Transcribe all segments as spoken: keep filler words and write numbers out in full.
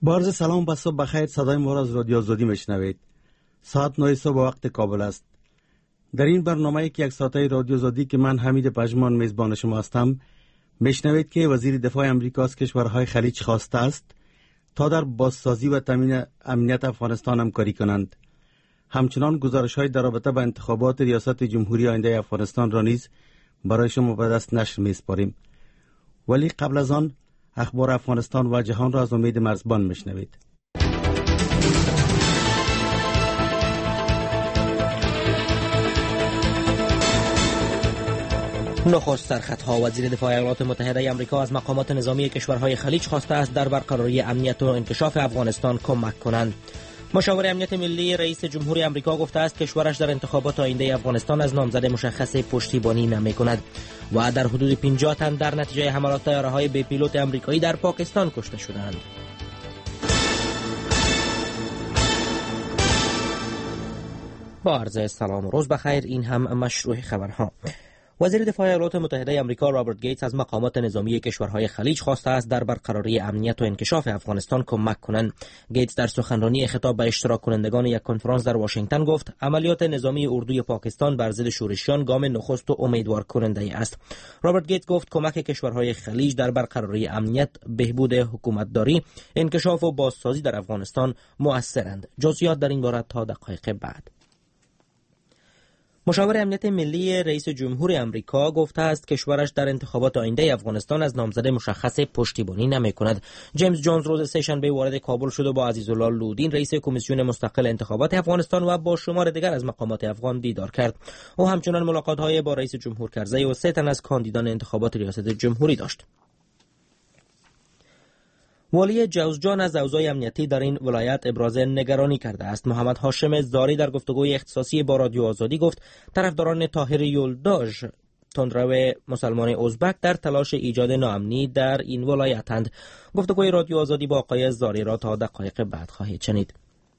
بارز سلام و صبح بخیر. صدای ما را از رادیو آزادی میشنوید. ساعت نه صبح وقت کابل است. در این برنامه که یک ساعته رادیو آزادی که من حمید پژمان میزبان شما هستم، میشنوید که وزیر دفاع امریکا از کشورهای خلیج خواسته است تا در بازسازی و تامین امنیت افغانستان همکاری کنند. همچنان گزارش‌های در رابطه با انتخابات ریاست جمهوری آینده افغانستان را نیز برای شما به دست نشر می‌سپاریم. ولی قبل از آن اخبار افغانستان و جهان را از امید مرزبان میشنوید. نخست سرخطها. وزیر دفاع ایالات متحده آمریکا از مقامات نظامی کشورهای خلیج خواسته است در برقراری امنیت و انکشاف افغانستان کمک کنند. مشاور امنیت ملی رئیس جمهوری آمریکا گفته است کشورش در انتخابات آینده افغانستان از نامزد مشخص پشتیبانی نمی‌کند و در حدود پنجاه تن در نتیجه حملات طیاره‌های بی پیلوت آمریکایی در پاکستان کشته شدند. با عرض سلام و روز بخیر. این هم مشروع خبرها. وزیر دفاع ایالات متحده آمریکا رابرت گیتس از مقامات نظامی کشورهای خلیج خواسته است در برقراری امنیت و انکشاف افغانستان کمک کنند. گیتس در سخنرانی خطاب به اشتراک کنندگان یک کنفرانس در واشنگتن گفت عملیات نظامی اردوی پاکستان بر ضد شورشیان گام نخست و امیدوار کننده است. رابرت گیتس گفت کمک کشورهای خلیج در برقراری امنیت، بهبود حکومتداری، انکشاف و بازسازی در افغانستان مؤثرند. جزئیات در این باره تا دقایق بعد. مشاور امنیت ملی رئیس جمهور آمریکا گفته است کشورش در انتخابات آینده افغانستان از نامزد مشخص پشتیبانی نمی‌کند. جیمز جونز روز سه‌شنبه وارد کابل شد و با عزیزالله لودین رئیس کمیسیون مستقل انتخابات افغانستان و با شمار دیگر از مقامات افغان دیدار کرد. او همچنان ملاقات‌های با رئیس جمهور کرزی و سه تن از کاندیدان انتخابات ریاست جمهوری داشت. والی جوزجان از اوضاع امنیتی در این ولایت ابراز نگرانی کرده است. محمد هاشم زاری در گفتگوی اختصاصی با رادیو آزادی گفت طرفداران طاهر یولداژ، تندرو مسلمان ازبک، در تلاش ایجاد ناامنی در این ولایتند. گفتگوی رادیو آزادی با آقای زاری را تا دقایق بعد خواهید شنید.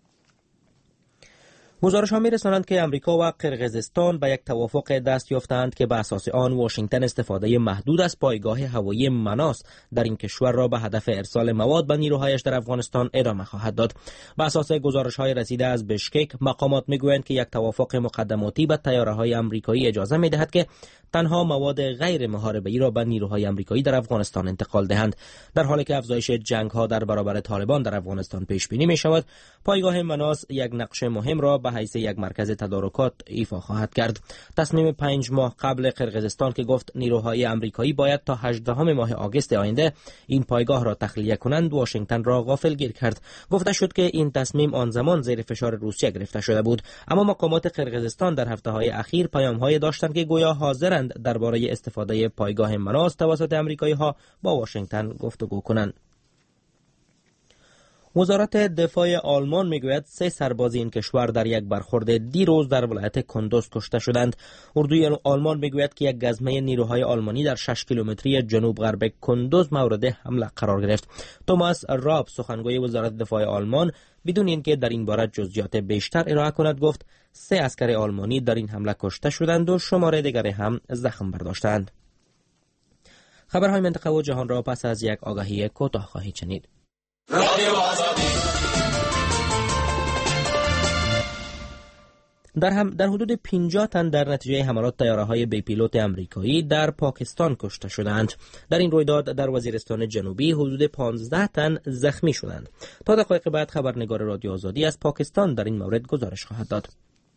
گزارش‌ها می‌رسانند که امریکا و قرقیزستان به یک توافق دست یافتند که به اساس آن واشنگتن استفاده محدود از پایگاه هوایی مناس در این کشور را به هدف ارسال مواد به نیروهایش در افغانستان ادامه خواهد داد. به اساس گزارش‌های رسیده از بشکک، مقامات می‌گویند که یک توافق مقدماتی به طیاره‌های آمریکایی اجازه می‌دهد که تنها مواد غیر محاربه‌ای را به نیروهای آمریکایی در افغانستان انتقال دهند. در حالی که افزایش جنگ‌ها در برابر طالبان در افغانستان پیش بینی می‌شود، پایگاه مناس یک نقش مهم را به حیث یک مرکز تدارکات ایفا خواهد کرد. تصمیم پنج ماه قبل قرقیزستان که گفت نیروهای آمریکایی باید تا هجدهم ماه آگوست آینده این پایگاه را تخلیه کنند، واشنگتن را غافلگیر کرد. گفته شد که این تصمیم آن زمان زیر فشار روسیه گرفته شده بود، اما مقامات قرقیزستان در هفته‌های اخیر پیام‌های داشتند که گویا حاضرند درباره استفاده پایگاه مناس توسط آمریکایی‌ها با واشنگتن گفتگو کنند. وزارت دفاع آلمان میگوید سه سرباز این کشور در یک برخورد دیروز در ولایت کندوز کشته شدند. اردوی آلمان میگوید که یک گزمه نیروهای آلمانی در شش کیلومتری جنوب غرب کندوز مورد حمله قرار گرفت. توماس راب، سخنگوی وزارت دفاع آلمان، بدون اینکه در این باره جزئیات بیشتر ارائه کند گفت سه عسکر آلمانی در این حمله کشته شدند و شمار دیگری هم زخم برداشتند. خبرهای منطقه و جهان را پس از یک آگاهی کوتاه خواهید شنید. رادیو آزادی. در هم در حدود پنجاه تن در نتیجه حملات طیاره‌های بی پیلوت آمریکایی در پاکستان کشته شدند. در این رویداد در وزیرستان جنوبی حدود پانزده تن زخمی شدند. تا دقایق بعد خبرنگار رادیو آزادی از پاکستان در این مورد گزارش خواهد داد.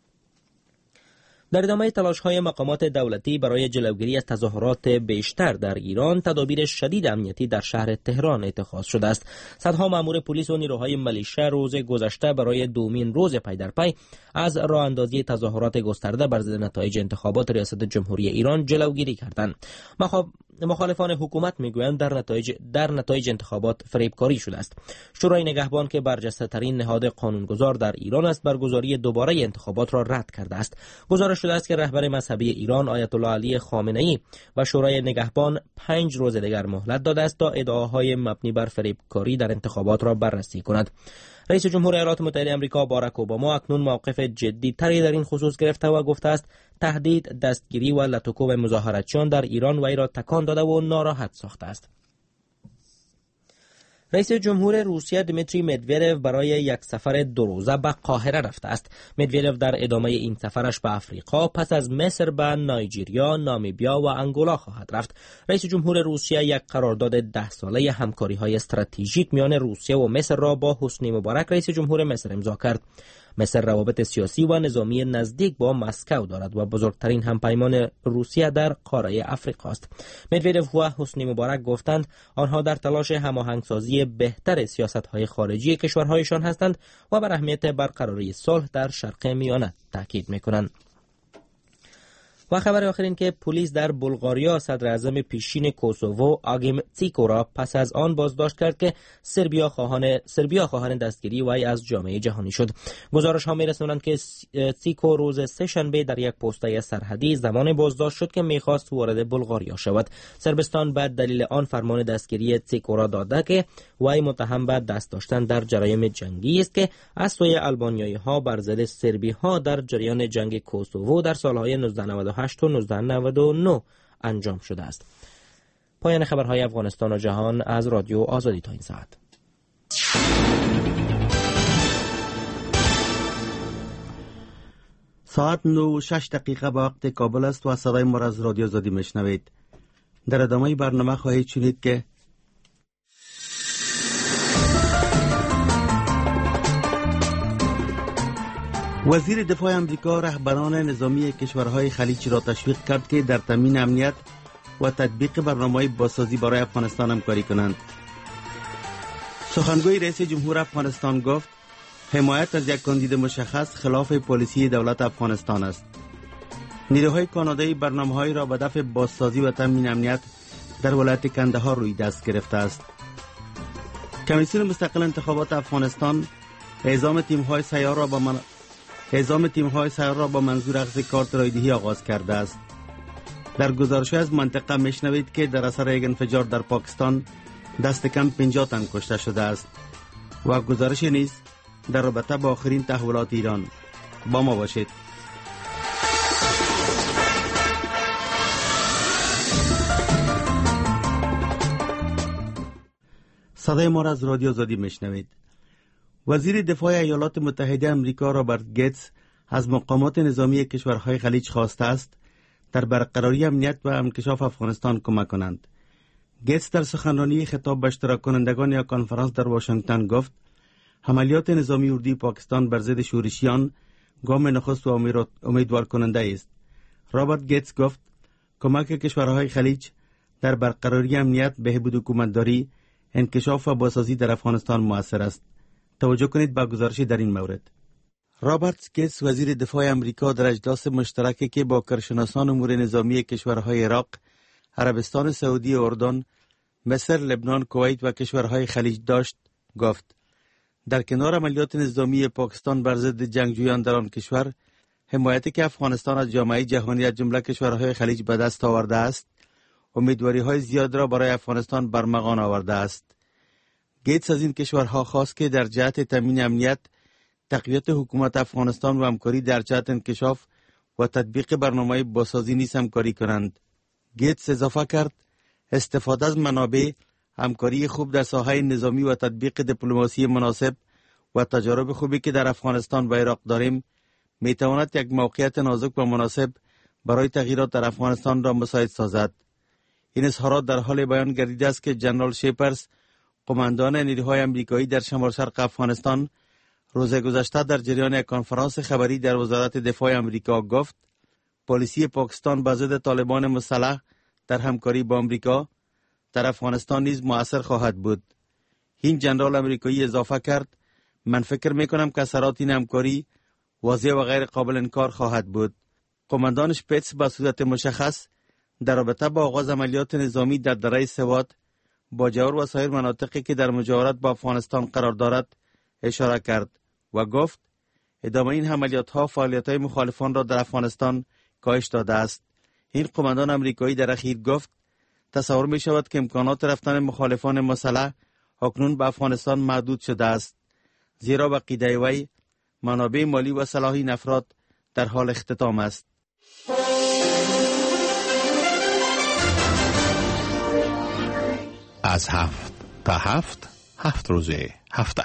در ادامه تلاش‌های مقامات دولتی برای جلوگیری از تظاهرات بیشتر در ایران، تدابیر شدید امنیتی در شهر تهران اتخاذ شده است. صدها مأمور پلیس و نیروهای ملیشه روز گذشته برای دومین روز پی در پی از راه اندازی تظاهرات گسترده بر ضد نتایج انتخابات ریاست جمهوری ایران جلوگیری کردند. مخالفان حکومت میگویند در نتایج در نتایج انتخابات فریبکاری شده است. شورای نگهبان که برجسته‌ترین نهاد قانونگذار در ایران است، برگزاری دوباره انتخابات را رد کرده است. گزارش شده است که رهبر مذهبی ایران آیت الله علی خامنه‌ای و شورای نگهبان پنج روز دیگر مهلت داده است تا ادعاهای مبنی بر فریبکاری در انتخابات را بررسی کند. رئیس جمهور ایالات متحده آمریکا باراک اوباما اکنون موقف جدی تری در این خصوص گرفته و گفته است تهدید، دستگیری و لطوکوب مظاهراتچیان در ایران وی را تکان داده و ناراحت ساخته است. رئیس جمهور روسیه دمیتری مدودوف برای یک سفر دو روزه به قاهره رفته است. مدودوف در ادامه این سفرش به آفریقا پس از مصر به نایجریا، نامیبیا و انگولا خواهد رفت. رئیس جمهور روسیه یک قرارداد ده ساله همکاری‌های استراتژیک میان روسیه و مصر را با حسنی مبارک رئیس جمهور مصر امضا کرد. مصر روابط سیاسی و نظامی نزدیک با مسکو دارد و بزرگترین همپیمان روسیه در قاره افریقا است. مدودوف و حسنی مبارک گفتند آنها در تلاش هماهنگسازی بهتر سیاست‌های خارجی کشورهایشان هستند و بر اهمیت برقراری صلح در شرق میانه تاکید می‌کنند. و خبر آخر این که پلیس در بلغاریا صدر اعظم پیشین کوسوو آگیم تسیکو را پس از آن بازداشت کرد که سربیا خواهان سربیا خواهان دستگیری وی از جامعه جهانی شد. گزارش ها می‌رسانند که تسیکو روز سه شنبه در یک پسته سرحدی زمان بازداشت شد که می‌خواست وارد بلغاریا شود. صربستان بعد دلیل آن فرمان دستگیری تسیکو را داده که وی متهم به دست داشتن در جرایم جنگی است که از سوی آلبانیایی‌ها بر ضد سربی‌ها در جریان جنگ کوسوو در سال‌های نوزده نود و هشت و نوزده نود و نه انجام شده است. پایان خبرهای افغانستان و جهان از رادیو آزادی تا این ساعت. ساعت نه و شش دقیقه به وقت کابل است و صدای ما را از رادیو آزادی میشنوید. در ادامه برنامه خواهید شنید که وزیر دفاع امریکا رهبران نظامی کشورهای خلیج را تشویق کرد که در تامین امنیت و تطبیق برنامه‌های بازسازی برای افغانستان همکاری کنند. سخنگوی رئیس جمهور افغانستان گفت حمایت از یک کاندید مشخص خلاف پالیسی دولت افغانستان است. نیروهای کانادایی برنامه‌هایی را به دفع بازسازی و تامین امنیت در ولایت کندهار روی دست گرفته است. کمیسیون مستقل انتخابات افغانستان اعزام تیم‌های سیار را با من... اعزام تیم‌های سیار را با منظور اخذ کارت رایدهی آغاز کرده است. در گزارش از منطقه میشنوید که در اثر یک انفجار در پاکستان دست کم پنجاه تن کشته شده است و گزارش نیز در رابطه با آخرین تحولات ایران. با ما باشید. صدای ما را از رادیو آزادی میشنوید. وزیر دفاع ایالات متحده آمریکا رابرت گیتس از مقامات نظامی کشورهای خلیج خواسته است در برقراری امنیت و انکشاف افغانستان کمک کنند. گیتس در سخنرانی خطاب به اشتراک کنندگان یک کنفرانس در واشنگتن گفت عملیات نظامی اردوی پاکستان بر ضد شورشیان گام نخست و امیدوار کننده است. رابرت گیتس گفت کمک کشورهای خلیج در برقراری امنیت، بهبود حکومتداری، انکشاف و بازسازی در افغانستان مؤثر است. توجه کنید به گزارشی در این مورد. رابرت گیتس وزیر دفاع امریکا در اجلاس مشترکی که با کارشناسان امور نظامی کشورهای عراق، عربستان سعودی، اردن، مصر، لبنان، کویت و کشورهای خلیج داشت گفت در کنار عملیات نظامی پاکستان بر ضد جنگجویان در آن کشور، حمایتی که افغانستان از جامعه جهانی از جمله کشورهای خلیج به دست آورده است، امیدواری‌های زیاد را برای افغانستان برمغان آورده است. گیتس از این کشورها خواست که در جهت تامین امنیت، تقویت حکومت افغانستان و همکاری در جهت انکشاف و تطبیق برنامه بازسازی نیز همکاری کنند. گیتس اضافه کرد استفاده از منابع، همکاری خوب در ساحه نظامی و تطبیق دیپلماسی مناسب و تجارب خوبی که در افغانستان و عراق داریم می تواند یک موقعیت نازک و مناسب برای تغییرات در افغانستان را مساعد سازد. این اظهارات در حال بیان گردیده است که جنرال شیپرز، قماندان نیروهای امریکایی در شمال شرق افغانستان، روز گذشته در جریان یک کنفرانس خبری در وزارت دفاع امریکا گفت پالیسی پاکستان به ضد طالبان مسلح در همکاری با امریکا در افغانستان نیز مؤثر خواهد بود. این جنرال امریکایی اضافه کرد من فکر میکنم که اثرات این همکاری واضح و غیر قابل انکار خواهد بود. قماندان شپیتس به صورت مشخص در رابطه با آغاز عملیات نظامی در دره سوات با جور و سایر مناطقی که در مجاورت با افغانستان قرار دارد اشاره کرد و گفت ادامه این عملیات ها فعالیت های مخالفان را در افغانستان کاهش داده است. این قماندان امریکایی در اخیر گفت تصور می شود که امکانات رفتن مخالفان مسلح اکنون به افغانستان محدود شده است، زیرا به عقیده وی منابع مالی و سلاح این افراد در حال اختتام است. از هفت تا هفت هفت روز هفته.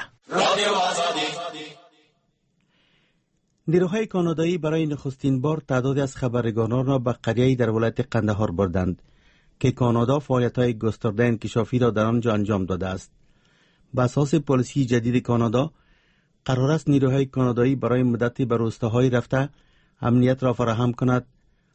نیروهای کانادایی برای نخستین بار تعدادی از خبرنگاران را به قریه‌ای در ولایت قندهار بردند که کانادا فعالیت‌های گسترده انکشافی را در آنجا انجام داده است. به اساس پالیسی جدید کانادا، قرار است نیروهای کانادایی برای مدتی به روستاهای رفته امنیت را فراهم کند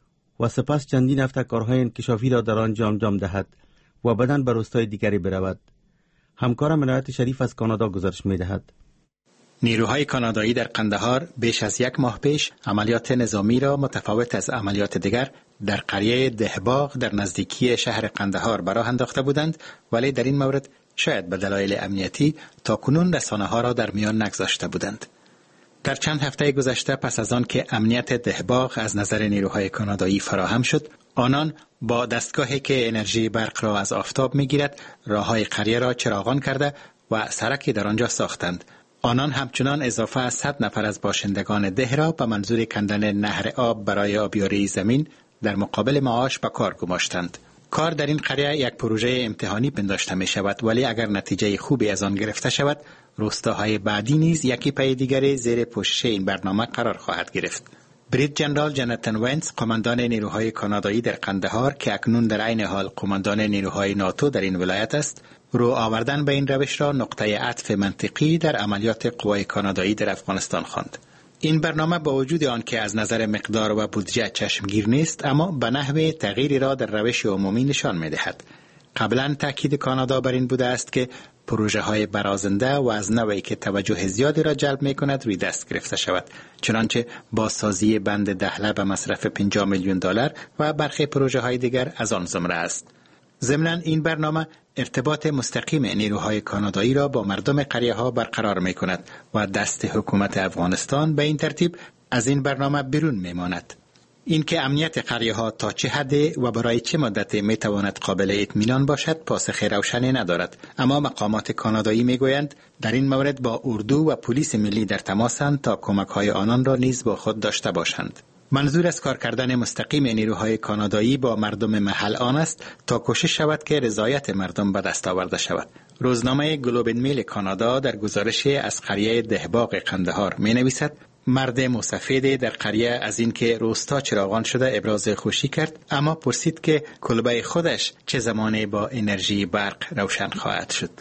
و سپس چندین هفته کارهای انکشافی را در آنجا انجام دهد و بعداً به روستای دیگری برود. همکارم ولایت شریف از کانادا گزارش می‌دهد. نیروهای کانادایی در قندهار بیش از یک ماه پیش عملیات نظامی را متفاوت از عملیات دیگر در قریه دهباغ در نزدیکی شهر قندهار به راه انداخته بودند، ولی در این مورد شاید به دلایل امنیتی تا کنون رسانه‌ها را در میان نگذاشته بودند. در چند هفته گذشته پس از آن که امنیت دهباغ از نظر نیروهای کانادایی فراهم شد، آنان با دستگاهی که انرژی برق را از آفتاب می‌گیرد راه‌های قریه را چراغان کرده و سرکی در آنجا ساختند. آنان همچنان اضافه از صد نفر از باشندگان ده را به منظور کندن نهر آب برای آبیاری زمین در مقابل معاش به کار گماشتند. کار در این قریه یک پروژه امتحانی پنداشته می شود، ولی اگر نتیجه خوبی از آن گرفته شود، روستاهای بعدی نیز یکی پی دیگری زیر پوشش این برنامه قرار خواهد گرفت. بریت جنرال جاناتان وینس، قماندان نیروهای کانادایی در قندهار که اکنون در عین حال قماندان نیروهای ناتو در این ولایت است، رو آوردن به این روش را نقطه عطف منطقی در عملیات قوای کانادایی در افغانستان خواند. این برنامه با وجود آن که از نظر مقدار و بودجه چشمگیر نیست، اما به نحو تغییری را در روش عمومی نشان می‌دهد. قبلا تاکید کانادا بر این بوده است که پروژه های برازنده و از نوعی که توجه زیادی را جلب می کند روی دست گرفته شود، چنانچه بازسازی بند دهله به مصرف پنجاه میلیون دلار و برخی پروژه های دیگر از آن زمره است. ضمناً این برنامه ارتباط مستقیم نیروهای کانادایی را با مردم قریه ها برقرار می کند و دست حکومت افغانستان به این ترتیب از این برنامه بیرون می ماند. این که امنیت قریه ها تا چه حد و برای چه مدت می تواند قابل اطمینان باشد پاسخ روشنی ندارد، اما مقامات کانادایی می گویند در این مورد با اردو و پلیس ملی در تماسند تا کمک های آنان را نیز با خود داشته باشند. منظور از کار کردن مستقیم نیروهای کانادایی با مردم محل آن است تا کوشش شود که رضایت مردم به دست آورده شود. روزنامه گلوب ان میل کانادا در گزارشی از قریه دهباغ قندهار می نویسد مرد موسفید در قریه از اینکه روستا چراغان شده ابراز خوشی کرد، اما پرسید که کلبه خودش چه زمانی با انرژی برق روشن خواهد شد.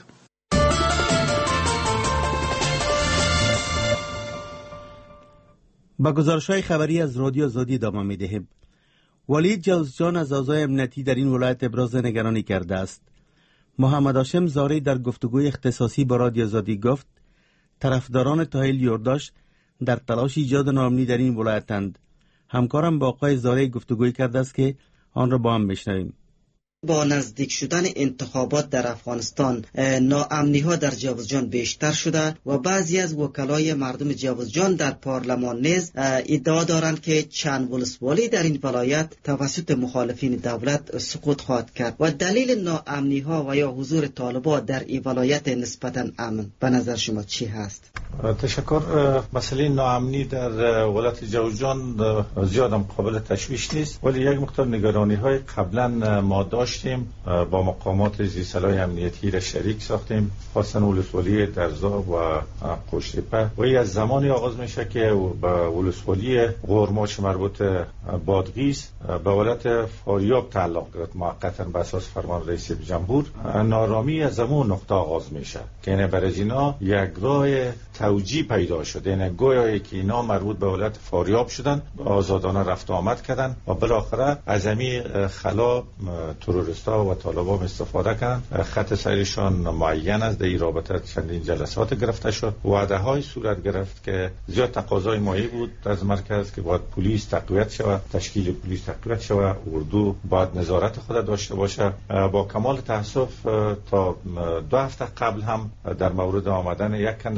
با گزارش‌های خبری از رادیو آزادی ادامه می‌دهیم. ولید جوزجان از اعضای امنیتی در این ولایت ابراز نگرانی کرده است. محمد هاشم زاری در گفتگوی اختصاصی با رادیو آزادی گفت طرفداران تاهیل یورداش در تلاش ایجاد ناامنی در این ولایتند. همکارم با آقای زاری گفتگوی کرده است که آن را با هم بشنویم. با نزدیک شدن انتخابات در افغانستان ناامنی ها در جوزجان بیشتر شده و بعضی از وکلای مردم جوزجان در پارلمان نیز ادعا دارند که چند ولسوالی در این ولایت توسط مخالفین دولت سقوط خواهد کرد و دلیل ناامنی ها و یا حضور طالبان در این ولایت نسبتا امن به نظر شما چی هست؟ تشکر. مسئله ناامنی در ولایت جوزجان زیادم قابل تشویش نیست، ولی یک مقدار نگرانی های قبلا ما داشتیم با مقامات زیرسلاح امنیتی را شریک ساختیم، خاصا ولسوالی درزا و قشتیپه و از زمانی آغاز میشه که به ولسوالی غرماچ مربوط بادغیس به ولایت فاریاب تعلق گرفت موقتا به اساس فرمان رئیس جمهور. نارامی از زمان نقطه آغاز میشه که این برای اینا یک راه توجیه پیدا شده، یعنی گویایی که اینا مربوط به ولایت فاریاب شدن، آزادانه رفت و آمد کردن و بالاخره از همین خلا تروریستا و طالبان استفاده کردن. خط سیرشان معین است، در این رابطه چندین جلسات گرفته شد، وعده های صورت گرفت که زیاد تقاضای مالی بود از مرکز که باید پلیس تقویت شود، تشکیل پلیس تقویت شود، اردو باید نظارت خود داشته باشه. با کمال تاسف تا دو هفته قبل هم در مورد آمدن یک کندک از او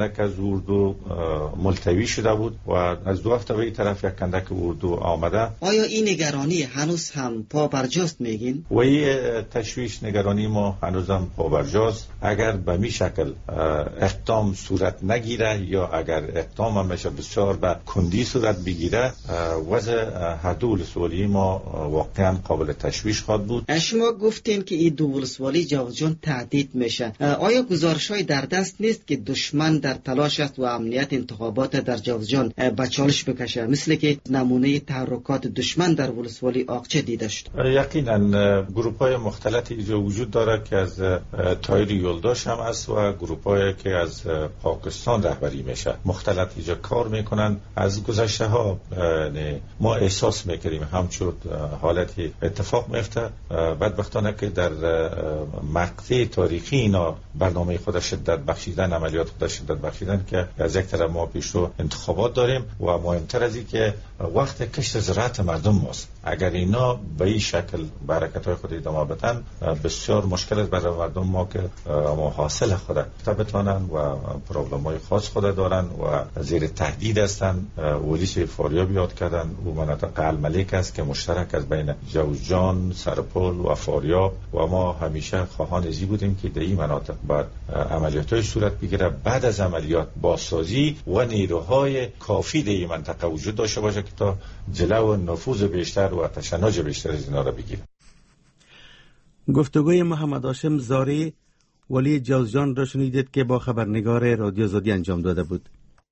اردو ملتوی شده بود و از دو هفته به این طرف یک کندک اردو آمده. آیا این نگرانی هنوز هم پابرجاست میگین؟ و این تشویش نگرانی ما هنوز هم پابرجاست. اگر به می شکل اقدام صورت نگیره یا اگر اقدام هم میشه بسیار به کندی صورت بگیره، وضع حد ولسوالی ما واقعا قابل تشویش خواهد بود. شما گفتین که این دو ولسوالی جوزجان تهدید میشه. آیا گزارش‌های در دست نیست که دشمن در تلاش است و امنیت انتخابات در جوزجان به چالش بکشه، مثل که نمونه تحرکات دشمن در ولسوالی آقچه دیده شد؟ یقینا گروه‌های مختلفی اینجا وجود داره که از تایر یولداش هم است و گروه‌هایی که از پاکستان رهبری میشه مختلف اینجا کار میکنن. از گذشته ها ما احساس میکردیم همچون حالتی اتفاق میفته. بدبختانه که در مقطع تاریخی اینا برنامه خود شدت بخشیدن، عملیات خود شدت بخشیدن که از یک طرف ما پیشرو انتخابات داریم و مهمتر از این که وقت کشت زراعت مردم ماست. اگر اینا به این شکل برکت‌های خود ادامه بدن، بسیار مشکل است برای مردم ما که ما حاصل خود بتوانن و پروبلم‌های خاص خود دارن و زیر تهدید هستن. ولیس فاریاب یاد کردن و مناطق الملک است که مشترک از بین جوزجان، سرپل و فاریاب و ما همیشه خواهان ازی بودیم که در این مناطق بعد عملیات‌های صورت بگیره. بعد از عملیات بازسازی و نیروهای کافی در این منطقه وجود داشته باشه که تا جلو نفوذ بیشتر و تشنج بیشتر از اینا را بگیره. گفتگوی محمد هاشم زاری ولی جوزجان را شنیدید که با خبرنگار رادیو آزادی انجام داده بود.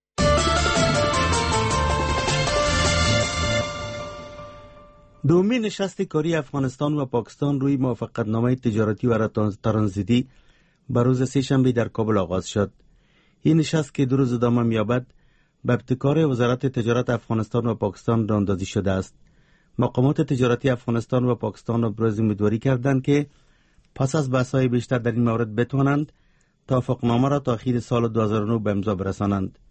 دومین نشست کاری افغانستان و پاکستان روی موافقتنامه تجارتی و ترانزیتی به روز سه‌شنبه در کابل آغاز شد. این نشست که دو روز ادامه می‌یابد به ابتکار وزارت تجارت افغانستان و پاکستان راهاندازی شده است. مقامات تجارتی افغانستان و پاکستان ابراز امیدواری کردند که پس از بحث‌های بیشتر در این مورد بتوانند توافقنامه را تا آخر سال دو هزار و نه به امضا برسانند.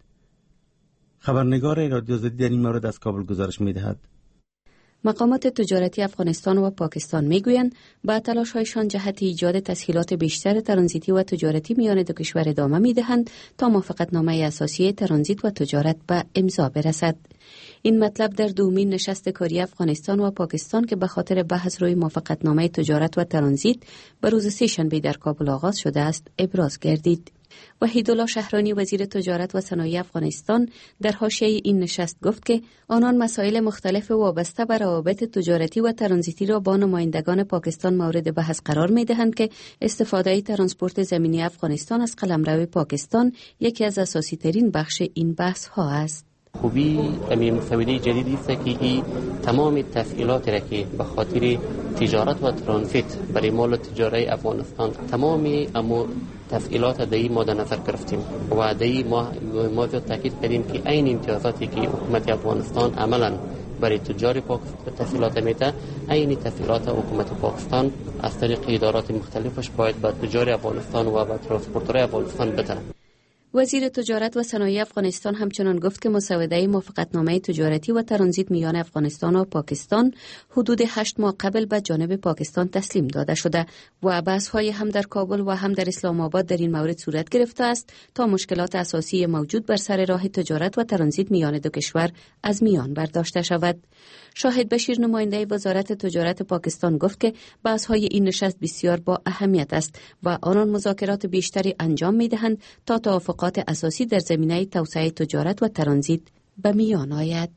خبرنگار رادیو آزادی در این مورد از کابل گزارش می‌دهد. مقامات تجارتی افغانستان و پاکستان میگویند با تلاش‌هایشان جهت ایجاد تسهیلات بیشتر ترانزیتی و تجارتی میان دو کشور ادامه میدهند تا موافقتنامه اساسی ترانزیت و تجارت به امضا برسد. این مطلب در دومین نشست کاری افغانستان و پاکستان که به خاطر بحث روی موافقتنامه تجارت و ترانزیت به روز سه‌شنبه در کابل آغاز شده است ابراز گردید. وحیدالله شهرانی وزیر تجارت و صنایع افغانستان در حاشیه این نشست گفت که آنان مسائل مختلف وابسته به روابط تجارتی و ترانزیتی را با نمایندگان پاکستان مورد بحث قرار می دهند که استفاده ترانسپورت زمینی افغانستان از قلمرو پاکستان یکی از اساسی ترین بخش این بحث ها است. خوبی امی مسوده جدیدی است که این تمام تسهیلات را که به خاطر تجارت و ترانزیت برای مال تجاری افغانستان تمام امو تسهیلات دایی ما در نظر گرفتیم و دایی ما ما تاکید کردیم که این امتیازاتی که حکومت افغانستان عملا برای تجار پاکستان تسهیلات میده، این تسهیلات حکومت پاکستان از طریق ادارات مختلفش باید به تجار افغانستان و به ترانسپورتورهای افغانستان بده. وزیر تجارت و صنایع افغانستان همچنان گفت که مسوده موافقتنامه تجارتی و ترانزیت میان افغانستان و پاکستان حدود هشت ماه قبل به جانب پاکستان تسلیم داده شده و بحث‌های هم در کابل و هم در اسلام آباد در این مورد صورت گرفته است تا مشکلات اساسی موجود بر سر راه تجارت و ترانزیت میان دو کشور از میان برداشته شود. شاهد بشیر نماینده وزارت تجارت پاکستان گفت که بحث‌های این نشست بسیار با اهمیت است و آنان مذاکرات بیشتری انجام می‌دهند تا توافقات اساسی در زمینه توسعه تجارت و ترانزیت به میان آید.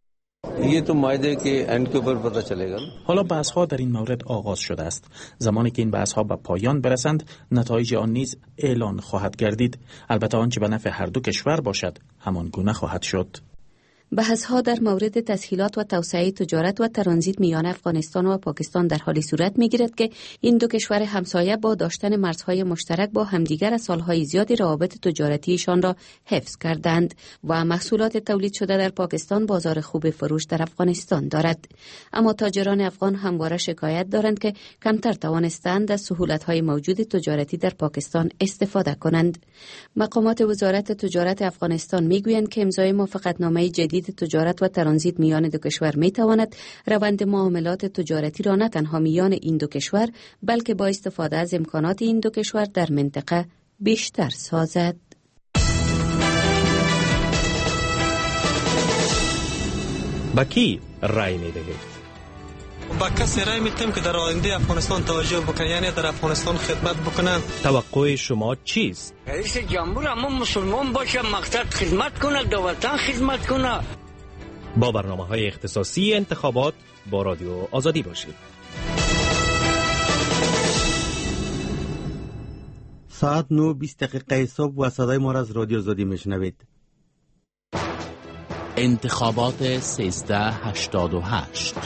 یہ تو معاہدے کے اینڈ کے اوپر پتہ چلے گا. حالا بحث‌ها در این مورد آغاز شده است. زمانی که این بحث‌ها به پایان برسند، نتایج آن نیز اعلان خواهد گردید. البته آنچه به نفع هر دو کشور باشد، همان گونه خواهد شد. بحث‌ها در مورد تسهیلات و توسعه تجارت و ترانزیت میان افغانستان و پاکستان در حالی صورت می‌گیرد که این دو کشور همسایه با داشتن مرزهای مشترک با همدیگر از سالهای زیادی روابط تجارتیشان را حفظ کردند و محصولات تولید شده در پاکستان بازار خوب فروش در افغانستان دارد. اما تاجران افغان همواره شکایت دارند که کمتر توانستند از سهولت‌های موجود تجارتی در پاکستان استفاده کنند. مقامات وزارت تجارت افغانستان می‌گویند که امضای موافقتنامه جدید تجارت و ترانزیت میان دو کشور می تواند روند معاملات تجارتی را نه تنها میان این دو کشور بلکه با استفاده از امکانات این دو کشور در منطقه بیشتر سازد. به کی رای میدهید؟ با کسی رای میتیم که در آینده افغانستان توجه بکنه، یعنی در افغانستان خدمت بکنه. توقع شما چیست؟ رئیس جمهور اما مسلمان باشه، مقصد خدمت کنه، در وطن خدمت کنه. با برنامه‌های اختصاصی انتخابات با رادیو آزادی باشید. ساعت نه و بیست دقیقه صبح و صدای ما را از رادیو آزادی میشنوید. انتخابات سیزده هشتاد و هشت.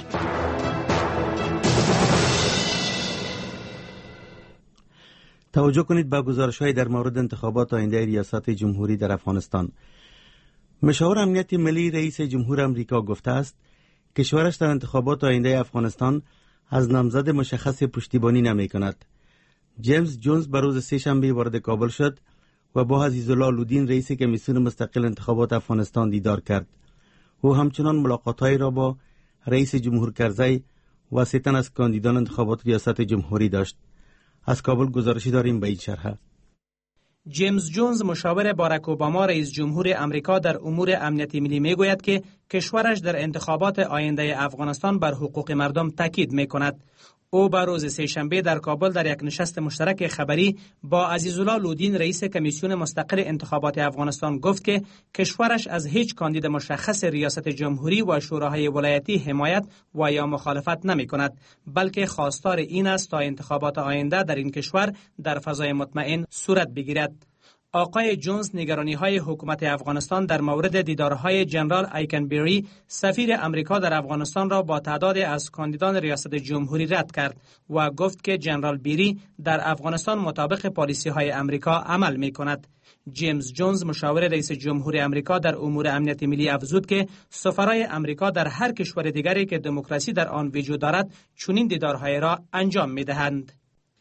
توجه کنید به گزارش‌های در مورد انتخابات آینده ریاست جمهوری در افغانستان. مشاور امنیت ملی رئیس جمهور امریکا گفته است کشورش در انتخابات آینده افغانستان از نامزد مشخص پشتیبانی نمی کند. جیمز جونز بر روز سه‌شنبه وارد کابل شد و با عزیزالله لودین رئیس کمیسیون مستقل انتخابات افغانستان دیدار کرد. او همچنان ملاقات‌هایی را با رئیس جمهور کرزی و سه تن از کاندیدان انتخابات ریاست جمهوری داشت. از کابل گزارشی داریم به این شرح. جیمز جونز مشاور باراک اوباما رئیس جمهور امریکا در امور امنیتی ملی میگوید که کشورش در انتخابات آینده افغانستان بر حقوق مردم تاکید میکند. او به روز سه‌شنبه در کابل در یک نشست مشترک خبری با عزیزالله لودین رئیس کمیسیون مستقل انتخابات افغانستان گفت که کشورش از هیچ کاندید مشخص ریاست جمهوری و شوراهای ولایتی حمایت و یا مخالفت نمی کند، بلکه خواستار این است تا انتخابات آینده در این کشور در فضای مطمئن صورت بگیرد. آقای جونز نگرانی‌های حکومت افغانستان در مورد دیدارهای جنرال ایکنبری سفیر امریکا در افغانستان را با تعدادی از کاندیدان ریاست جمهوری رد کرد و گفت که جنرال بیری در افغانستان مطابق پالیسی‌های امریکا عمل می‌کند. جیمز جونز مشاور رئیس جمهور امریکا در امور امنیت ملی افزود که سفرای امریکا در هر کشور دیگری که دموکراسی در آن وجود دارد چنین دیدارهای را انجام می‌دهند.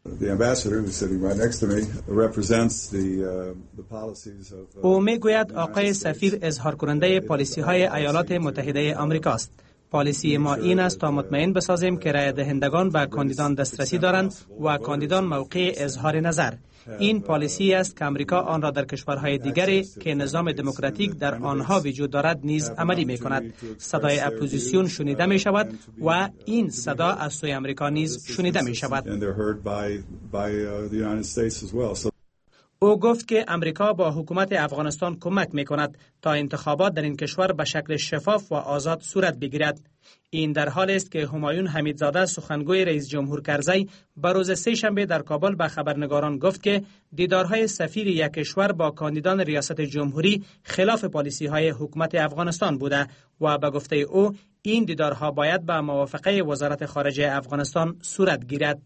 او میگوید آقای سفیر اظهار کننده پالیسی های ایالات متحده آمریکاست. پالیسی ما این است تا مطمئن بسازیم که رای دهندگان به کاندیدان دسترسی دارند و کاندیدان موقع اظهار نظر. این پالیسی است که امریکا آن را در کشورهای دیگری که نظام دموکراتیک در آنها وجود دارد نیز عملی می کند. صدای اپوزیسیون شنیده می شود و این صدا از سوی امریکا نیز شنیده می شود. او گفت که امریکا با حکومت افغانستان کمک می کند تا انتخابات در این کشور به شکل شفاف و آزاد صورت بگیرد. این در حالی است که همایون حمیدزاده سخنگوی رئیس جمهور کرزی به روز سه‌شنبه در کابل به خبرنگاران گفت که دیدارهای سفیر یک کشور با کاندیدان ریاست جمهوری خلاف پالیسی‌های حکومت افغانستان بوده و به گفته او این دیدارها باید به موافقه وزارت خارجه افغانستان صورت گیرد.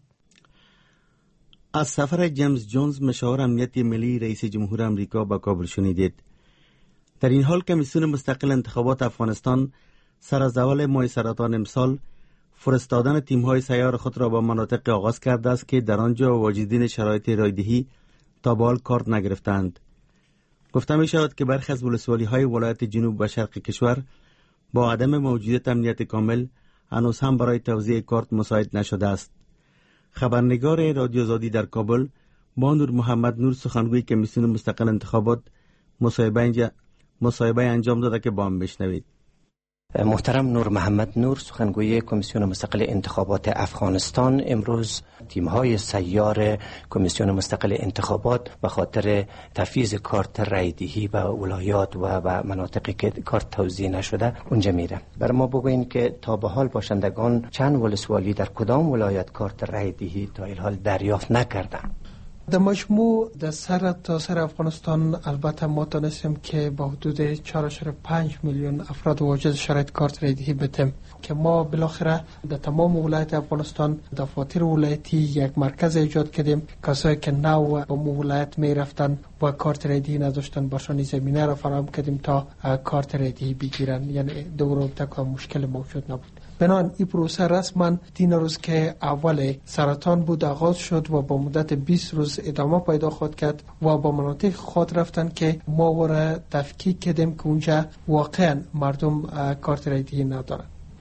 از سفر جیمز جونز مشاور امنیت ملی رئیس جمهور امریکا به کابل شنیدید. در این حال کمیسیون مستقل انتخابات افغانستان سر از اول ماه سرطان امسال فرستادن تیم‌های سیار خود را به مناطق آغاز کرده است که در آنجا واجدین شرایط رایدهی تا به حال کارت نگرفتند. گفته می شود که برخی از ولسوالی‌های ولایت جنوب و شرق کشور با عدم موجودیت امنیت کامل هنوز هم برای توزیع کارت مساعد نشده است. خبرنگار رادیو آزادی در کابل با نور محمد نور سخنگوی کمیسیون مستقل انتخابات مصاحبه مصاحبه انجام داده که با هم بشنوید. محترم نور محمد نور سخنگوی کمیسیون مستقل انتخابات افغانستان، امروز تیم‌های سیار کمیسیون مستقل انتخابات به خاطر تفویض کارت رایدهی به ولایات و به مناطقی که کارت توزیع نشده اونجا میره. بر ما بگوین که تا به حال باشندگان چند ولسوالی در کدام ولایت کارت رایدهی تا الحال دریافت نکردند؟ در مجموع در سر تا سر افغانستان البته ما تانستیم که با حدود چهار و پنج میلیون افراد واجد شرایط کارت رایدهی بدیم که ما بالاخره در تمام ولایت افغانستان دفاتر ولایتی یک مرکز ایجاد کردیم. کسایی که نو با ولایت می رفتن و کارت رایدهی نداشتن باشانی زمینه را فراهم کردیم تا کارت رایدهی بگیرن، یعنی دور تک مشکل موجود نبود. بنان این پروسه رسما دین روز که اول سرطان بود آغاز شد و با مدت بیست روز ادامه پیدا خود کرد و با مناطق خود رفتن که ما وره تفکیک کردیم که اونجا واقعا مردم کارت رایدهی ندارن.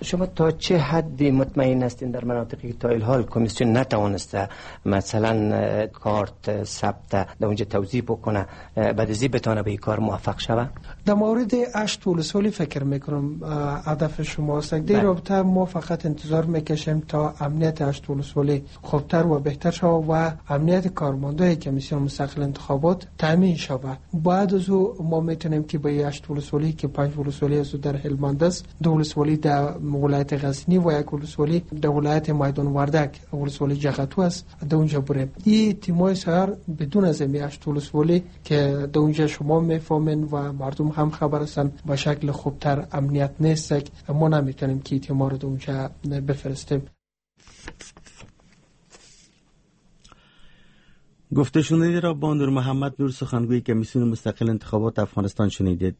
شما تا چه حدی مطمئن هستین در مناطقی که تا الحال کمیسیون نتوانسته مثلا کارت ثبت در اونجا توضیح بکنه بعد از این بتونه به این کار موفق شود؟ در مورد اشت ولسوالی فکر میکنم هدف شما است. در رابطه ما فقط انتظار میکشیم تا امنیت اشت ولسوالی خوبتر و بهتر شود و امنیت کارمندای کمیسیون مستقل انتخابات تامین شود. بعد از او ما میتونیم که به اشت ولسوالی که پنج ولسوالی است در هلمند است، دو ولسوالی در ولایت غزنی و یک ولسوالی در ولایت میدان وردک ولسوالی جغتو است در اونجا بریم. این تیمای سر بدون از این اشت ولسوالی که در اونجا شما میفهمین و مردم هم خبر هستن به شکل خوبتر امنیت نیست، ما نمیتونیم که تیما رو در اونجا بفرستیم. گفته شنیده را با نور محمد نور سخنگوی کمیسیون مستقل انتخابات افغانستان شنیدید.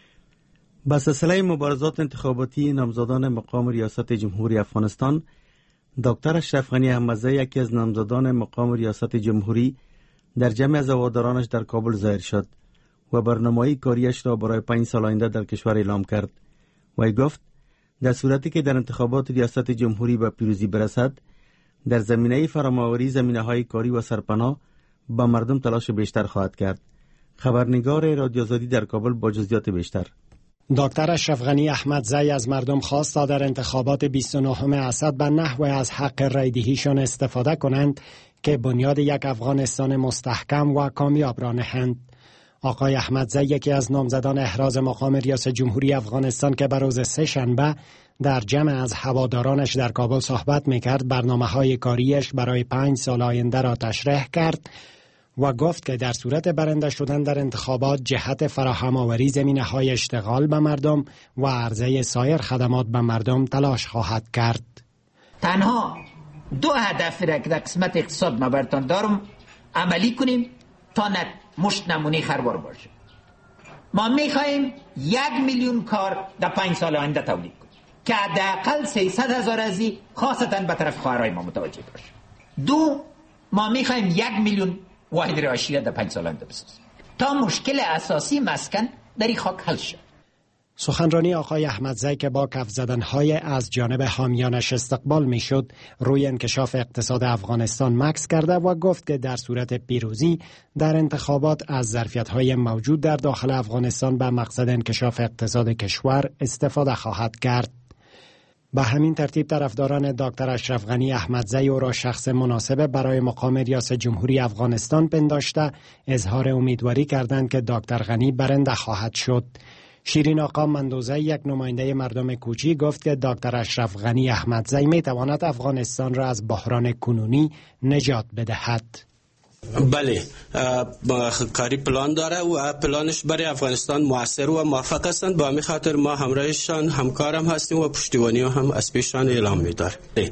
با سلسله مبارزات انتخاباتی نامزدان مقام ریاست جمهوری افغانستان، دکتر اشرف غنی احمدزی یکی از نامزدان مقام ریاست جمهوری در جمع از هوادارانش در کابل ظاهر شد و برنامه‌ای کاریش را برای پنج سال آینده در کشور اعلام کرد. وی گفت در صورتی که در انتخابات ریاست جمهوری به پیروزی برسد، در زمینه فرامآوری زمینه‌های کاری و سرپناه با مردم تلاش بیشتر خواهد کرد. خبرنگار رادیو آزادی در کابل با جزئیات بیشتر. دکتر اشرف غنی احمدزی از مردم خواست تا در انتخابات بیست و نهم اسد به نحوی از حق رایدهیشان استفاده کنند که بنیاد یک افغانستان مستحکم و کامیاب را نهند. آقای احمدزی یکی از نامزدان احراز مقام ریاست جمهوری افغانستان که به روز سه شنبه در جمع از هوادارانش در کابل صحبت میکرد، برنامه‌های کاریش برای پنج سال آینده را تشریح کرد و گفت که در صورت برنده شدن در انتخابات جهت فراهم آوری زمینه‌های اشتغال به مردم و عرضه سایر خدمات به مردم تلاش خواهد کرد. تنها دو هدف را که در قسمت اقتصاد ما برتان دارم عملی کنیم تا نت مشت نمونه خروار باشه. ما میخواهیم یک میلیون کار در پنج سال آینده تولید کنیم که حداقل سیصد هزار ازی خاصتا به طرف خواهرای ما متوجه باشه. دو، ما میخواهیم یک میلیون واحد رهاشی در پنج سال آینده بسازیم تا مشکل اساسی مسکن در این خاک حل شد. سخنرانی آقای احمدزی که با کف زدن‌های از جانب حامیانش استقبال می‌شد، روی انکشاف اقتصاد افغانستان مکث کرده و گفت که در صورت پیروزی در انتخابات از ظرفیت‌های موجود در داخل افغانستان به مقصد انکشاف اقتصاد کشور استفاده خواهد کرد. به همین ترتیب طرفداران دکتر اشرف غنی احمدزی او را شخص مناسب برای مقام ریاست جمهوری افغانستان پنداشته اظهار امیدواری کردند که دکتر غنی برنده خواهد شد. شیرین آقا مندوزی، یک نماینده مردم کوچی، گفت که دکتر اشرف غنی احمدزی می تواند افغانستان را از بحران کنونی نجات بدهد. بله، کاری پلان داره و پلانش برای افغانستان موثر و موفق هستند. با همین خاطر ما همراهشان همکارم هستیم و پشتیبانی هم از پیشان اعلام می‌داره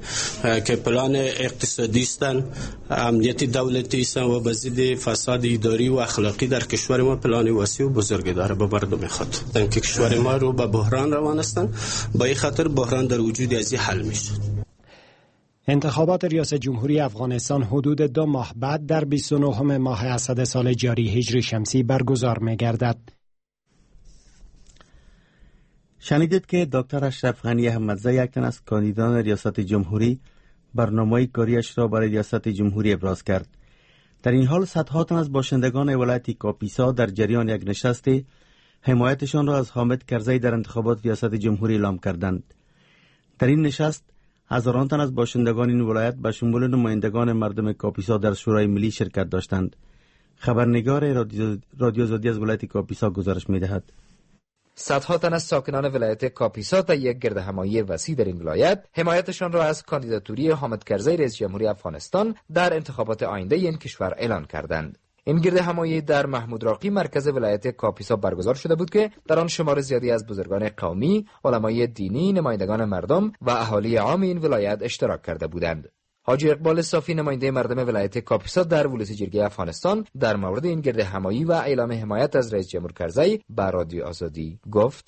که پلان اقتصادی هستند، امنیت دولتی هستند و بزید فساد اداری و اخلاقی در کشور ما پلان وسیع و بزرگی داره به مردم خود. که کشور ما رو به بحران روان هستند، با این خاطر بحران در وجود از حل میشه. انتخابات ریاست جمهوری افغانستان حدود دو ماه بعد در بیست و نهم ماه اسد سال جاری هجری شمسی برگزار می گردد. شنیدید که دکتر اشرف غنی احمدزی یک تن از کاندیدان ریاست جمهوری برنامه کاریش را برای ریاست جمهوری ابراز کرد. در این حال صدها تن از باشندگان ولایت کاپیسا در جریان یک نشست حمایتشان را از حامد کرزی در انتخابات ریاست جمهوری اعلام کردند. در این نشست هزاران تن از باشندگان این ولایت به شمول نمایندگان مردم کاپیسا در شورای ملی شرکت داشتند. خبرنگار رادیو, رادیو آزادی از ولایت کاپیسا گزارش می‌دهد. صدها تن از ساکنان ولایت کاپیسا تا یک گرد همایی وسیع در این ولایت حمایتشان را از کاندیداتوری حامد کرزی رئیس جمهوری افغانستان در انتخابات آینده این کشور اعلان کردند. این گرد همایی در محمود راقی مرکز ولایت کاپیسا برگزار شده بود که در آن شمار زیادی از بزرگان قومی، علمای دینی، نمایندگان مردم و اهالی عام این ولایت اشتراک کرده بودند. حاجی اقبال صافی نماینده مردم ولایت کاپیسا در ولسی جرگه افغانستان در مورد این گرد همایی و اعلام حمایت از رئیس جمهور کرزی به رادیو آزادی گفت: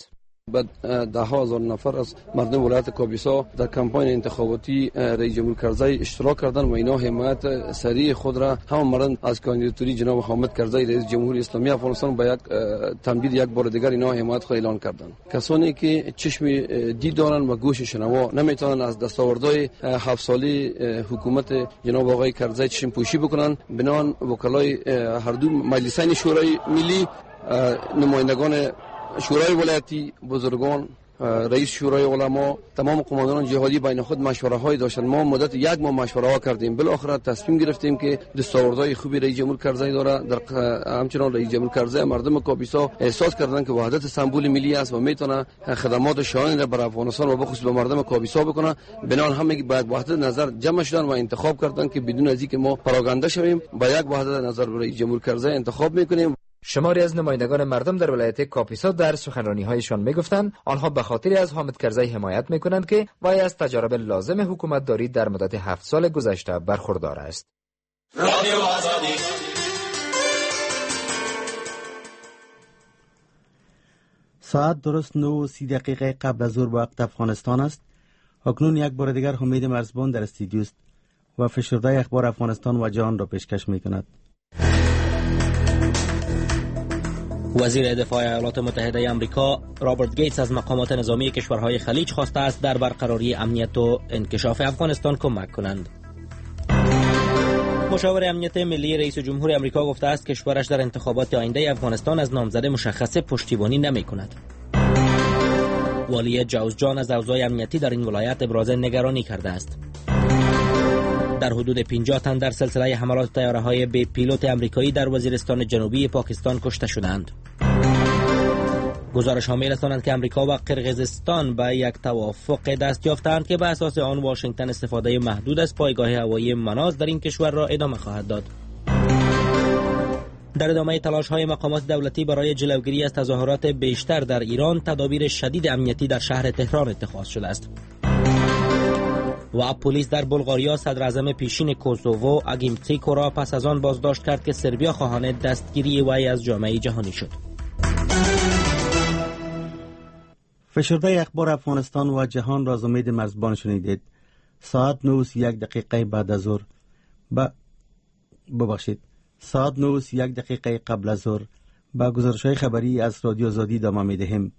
بعد ده ها هزار نفر از مردم ولایت کاپیسا در کمپاین انتخاباتی رئیس جمهور کرزی اشتراک کردن و اینا حمایت سریع خود را هم مردم از کاندیداتوری جناب حامد کرزی رئیس جمهوری اسلامی افغانستان با یک تمدید یک بار دیگر اینا حمایت خود اعلان کردند. کسانی که چشم دید دارند و گوش شنوا نمیتونن از دستاوردهای هفت سالی حکومت جناب آقای کرزی چشم پوشی بکنن. بنان وکلای هر دو مجلسین شورای ملی، نمایندگان شورای ولایتی، بزرگان، رئیس شورای علما، تمام قماندانان جهادی بین خود مشوره های داشتن. ما مدت یک ماه مشوره ها کردیم، بالاخره تصمیم گرفتیم که دستاوردهای خوبی رئیس جمهور کرزی داره. در همچنان رئیس جمهور کرزی مردم کاپیسا احساس کردن که وحدت سمبول ملی است و میتونه خدمات شایان را برای افغانستان و بخصوص به مردم کاپیسا بکنه. بنان همه باید وحدت نظر جمع شدن و انتخاب کردن که بدون از اینکه ما پراگنده شویم با یک وحدت نظر برای رئیس جمهور کرزی انتخاب میکنیم. شماری از نمایندگان مردم در ولایت کاپیسا در سخنرانی‌هایشان می‌گفتند آنها به خاطر از حامد کرزی حمایت می‌کنند که وی از تجارب لازم حکومتداری در مدت هفت سال گذشته برخوردار است. رادیو آزادی. ساعت درست نه و سی دقیقه قبل از ظهر به وقت افغانستان است. اکنون یک بار دیگر حمید مرزبان در استودیو است و فشرده اخبار افغانستان و جهان را پیشکش می‌کند. وزیر دفاع ایالات متحده آمریکا رابرت گیتس از مقامات نظامی کشورهای خلیج خواسته است در برقراری امنیت و انکشاف افغانستان کمک کنند. مشاور امنیت ملی رئیس جمهور آمریکا گفته است کشورش در انتخابات آینده افغانستان از نامزد مشخص پشتیبانی نمی کند. والی جوزجان از اوضاع امنیتی در این ولایت ابراز نگرانی کرده است. در حدود پنجاه تن در سلسله حملات طیاره‌های بی پیلوت آمریکایی در وزیرستان جنوبی پاکستان کشته شدند. گزارش‌ها می‌رسانند که آمریکا و قرقیزستان به یک توافق دست یافتند که به اساس آن واشنگتن استفاده محدود از پایگاه هوایی مناس در این کشور را ادامه خواهد داد. در ادامه تلاش‌های مقامات دولتی برای جلوگیری از تظاهرات بیشتر در ایران، تدابیر شدید امنیتی در شهر تهران اتخاذ شده است. و پلیس در بلغاریا صدر اعظم پیشین کوسوو اگیم تیکو را پس از آن بازداشت کرد که سربیا خواهان دستگیری وی از جامعه جهانی شد. فشرده اخبار افغانستان و جهان را از امید مرزبان شنیدید. ساعت نه و سی و یک دقیقه بعد از ظهر با ببخشید ساعت نه و سی و یک دقیقه قبل از ظهر با گزارش‌های خبری از رادیو آزادی ادامه می‌دهیم.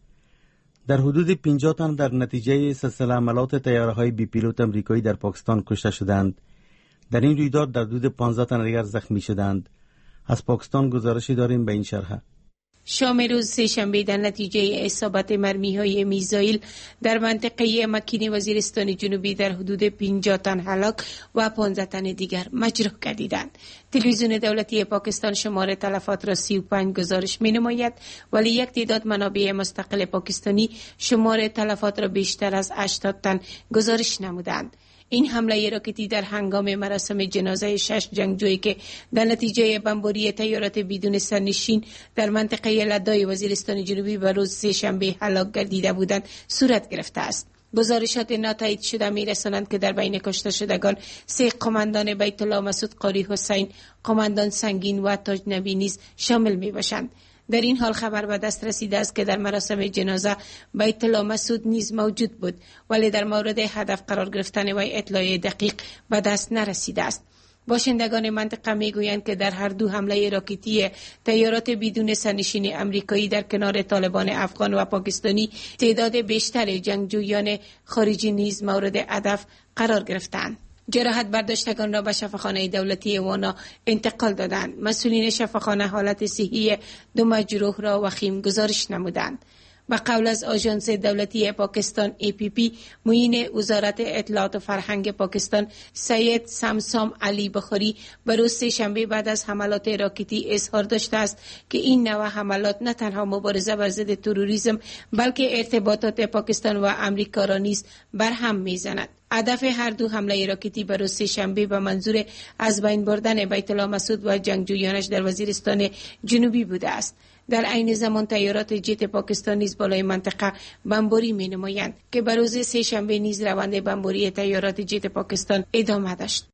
در حدود پنجاه تن در نتیجه سلسله حملات طیاره‌های بی پیلوت آمریکایی در پاکستان کشته شدند. در این رویداد در حدود پانزده تن دیگر زخمی شدند. از پاکستان گزارشی داریم به این شرح. شام روز سه‌شنبه در نتیجه اصابت مرمی‌های میزایل در منطقه مکین وزیرستان جنوبی در حدود پنجاه تن هلاک و پانزده تن دیگر مجروح گردیدند. تلویزیون دولتی پاکستان شمار تلفات را سی و پنج گزارش می‌نماید، ولی یک تعداد منابع مستقل پاکستانی شمار تلفات را بیشتر از هشتاد تن گزارش نمودند. این حمله راکتی در هنگام مراسم جنازه شش جنگجویی که در نتیجه بمباری طیارات بدون سرنشین در منطقه لدای وزیرستان جنوبی به روز سه‌شنبه هلاک گردیده بودند صورت گرفته است. گزارشات ناتایید شده می‌رسانند که در بین کشته شدگان سه قماندان بیت الله مسعود قاری حسین، قماندان سنگین و تاج نبی نیز شامل می‌باشند. در این حال خبر به دست رسیده است که در مراسم جنازه بیت الله مسعود نیز موجود بود، ولی در مورد هدف قرار گرفتن وی اطلاع دقیق به دست نرسیده است. باشندگان منطقه میگویند که در هر دو حمله راکتی طیارات بدون سرنشین امریکایی در کنار طالبان افغان و پاکستانی تعداد بیشتر جنگجویان خارجی نیز مورد هدف قرار گرفتند. جراحت برداشتگان را به شفاخانه دولتی وانا انتقال دادند. مسئولین شفاخانه حالت صحی دو مجروح را وخیم گزارش نمودند. به قول از آژانس دولتی پاکستان ای پی پی، معین وزارت اطلاعات و فرهنگ پاکستان سید سمسام علی بخاری به روز سه‌شنبه بعد از حملات راکتی اظهار داشته است که این نوع حملات نه تنها مبارزه بر ضد تروریسم بلکه ارتباطات پاکستان و امریکا را نیز برهم میزند. هدف هر دو حمله راکتی به روز سه‌شنبه به منظور از بین بردن بیت الله مسعود و جنگجویانش در وزیرستان جنوبی بوده است. در عین زمان طیارات جت پاکستان نیز بالای منطقه بمباری می نمایند که به روز سه‌شنبه نیز روند بمباری طیارات جت پاکستان ادامه داشت.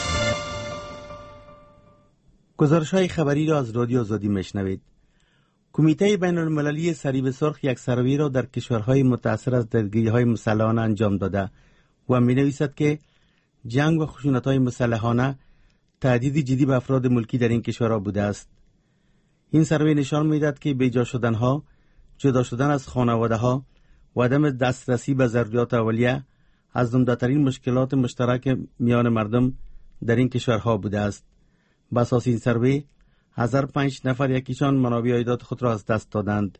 گزارش‌های خبری را از رادیو آزادی میشنوید. کمیته بین المللی صلیب سرخ یک سروی را در کشورهای متاثر از درگیری‌های مسلحانه انجام داده و می‌نویسد که جنگ و خشونت‌های مسلحانه تهدید جدی به افراد ملکی در این کشورها بوده است. این سروی نشان می‌دهد که بیجا شدن‌ها، جدا شدن از خانواده‌ها و عدم دسترسی به ضروریات اولیه از عمده‌ترین مشکلات مشترک میان مردم در این کشورها بوده است. بر اساس این سروی هزار و پنج نفر یکیشان منابع عایدات خود را از دست دادند.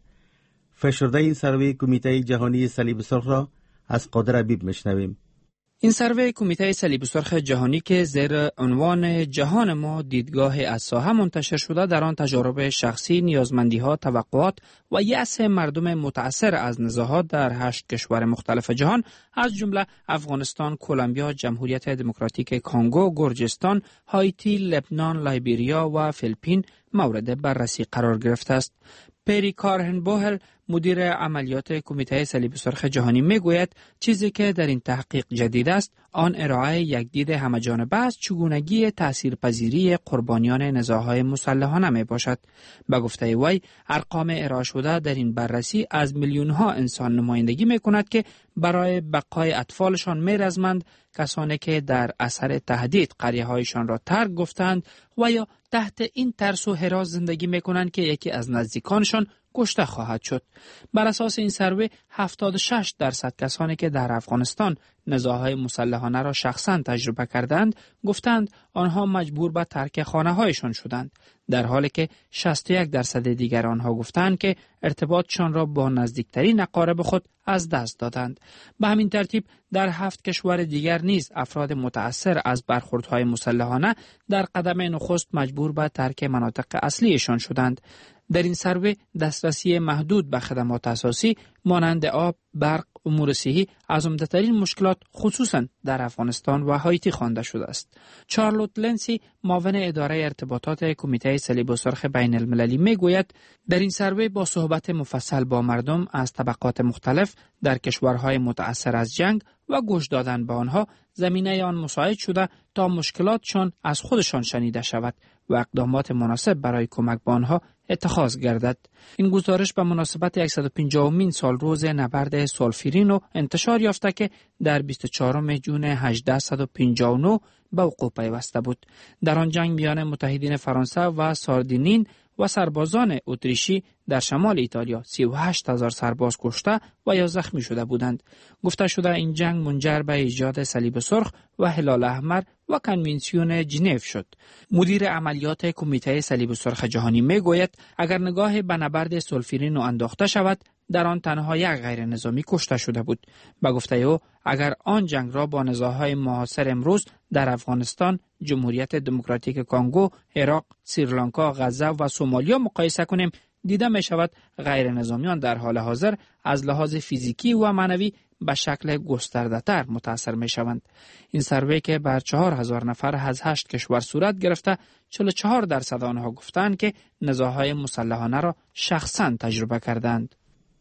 فشرده این سروی کمیته جهانی صلیب سرخ را از قادر حبیب میشنویم. این سروی کمیته صلیب سرخ جهانی که زیر عنوان جهان ما دیدگاه از ساحه منتشر شده، در آن تجارب شخصی، نیازمندی‌ها، توقعات و یأس مردم متأثر از نزاعات در هشت کشور مختلف جهان از جمله افغانستان، کلمبیا، جمهوریت دموکراتیک کانگو، گرجستان، هایتی، لبنان، لایبریا و فیلیپین مورد بررسی قرار گرفته است. پری کارهنبوهل مدیر عملیات کمیته صلیب سرخ جهانی میگوید چیزی که در این تحقیق جدید است آن ارائه یک دید همه‌جانبه از چگونگی تاثیرپذیری قربانیان نزاع‌های مسلحانه می باشد. به گفته وی ارقام ارائه شده در این بررسی از میلیون‌ها انسان نمایندگی می‌کند که برای بقای اطفالشان می‌رزمند، کسانی که در اثر تهدید قریه‌هایشان را ترک گفتند و یا تحت این ترس و هراس زندگی می‌کنند که یکی از نزدیکانشان کشته خواهد شد. بر اساس این سروی هفتاد و شش درصد کسانی که در افغانستان نزاع‌های مسلحانه را شخصا تجربه کردند گفتند آنها مجبور به ترک خانه‌هایشان شدند، در حالی که شصت و یک درصد دیگر آنها گفتند که ارتباطشان را با نزدیکترین اقارب خود از دست دادند. به همین ترتیب در هفت کشور دیگر نیز افراد متأثر از برخوردهای مسلحانه در قدم نخست مجبور به ترک مناطق اصلیشان شدند. در این سروی دسترسی محدود به خدمات اساسی مانند آب، برق، امور صحی از عمده‌ترین مشکلات خصوصا در افغانستان و هایتی خوانده شده است. چارلوت لنسی معاون اداره ارتباطات کمیته صلیب سرخ بین المللی میگوید در این سروی با صحبت مفصل با مردم از طبقات مختلف در کشورهای متأثر از جنگ و گوش دادن به آنها زمینه آن مساعد شده تا مشکلاتشان از خودشان شنیده شود و اقدامات مناسب برای کمک به آنها اتخاذ گردد. این گزارش به مناسبت صد و پنجاهمین سال روز نبرد سولفیرینو انتشار یافته که در بیست و چهارم ژوئن هزار و هشتصد و پنجاه و نه به وقوع پیوسته بود. در آن جنگ میان متحدین فرانسه و ساردینین و سربازان اتریشی در شمال ایتالیا سی و هشت هزار سرباز کشته و یا زخمی شده بودند. گفته شده این جنگ منجر به ایجاد صلیب سرخ و هلال احمر و کنوانسیون ژنو شد. مدیر عملیات کمیته صلیب سرخ جهانی میگوید اگر نگاه به نبرد سولفیرینو انداخته شود در آن تنها یک غیر نظامی کشته شده بود. به گفته او اگر آن جنگ را با نزاع‌های معاصر امروز در افغانستان، جمهوریت دموکراتیک کانگو، عراق، سریلانکا، غزه و سومالیا مقایسه کنیم دیده می شود غیر نظامیان در حال حاضر از لحاظ فیزیکی و معنوی به شکل گسترده تر متاثر می شوند. این سروی که بر چهار هزار نفر از هشت کشور صورت گرفته چهل و چهار درصد آنها گفتند که نزاع‌های مسلحانه را شخصا تجربه کردند.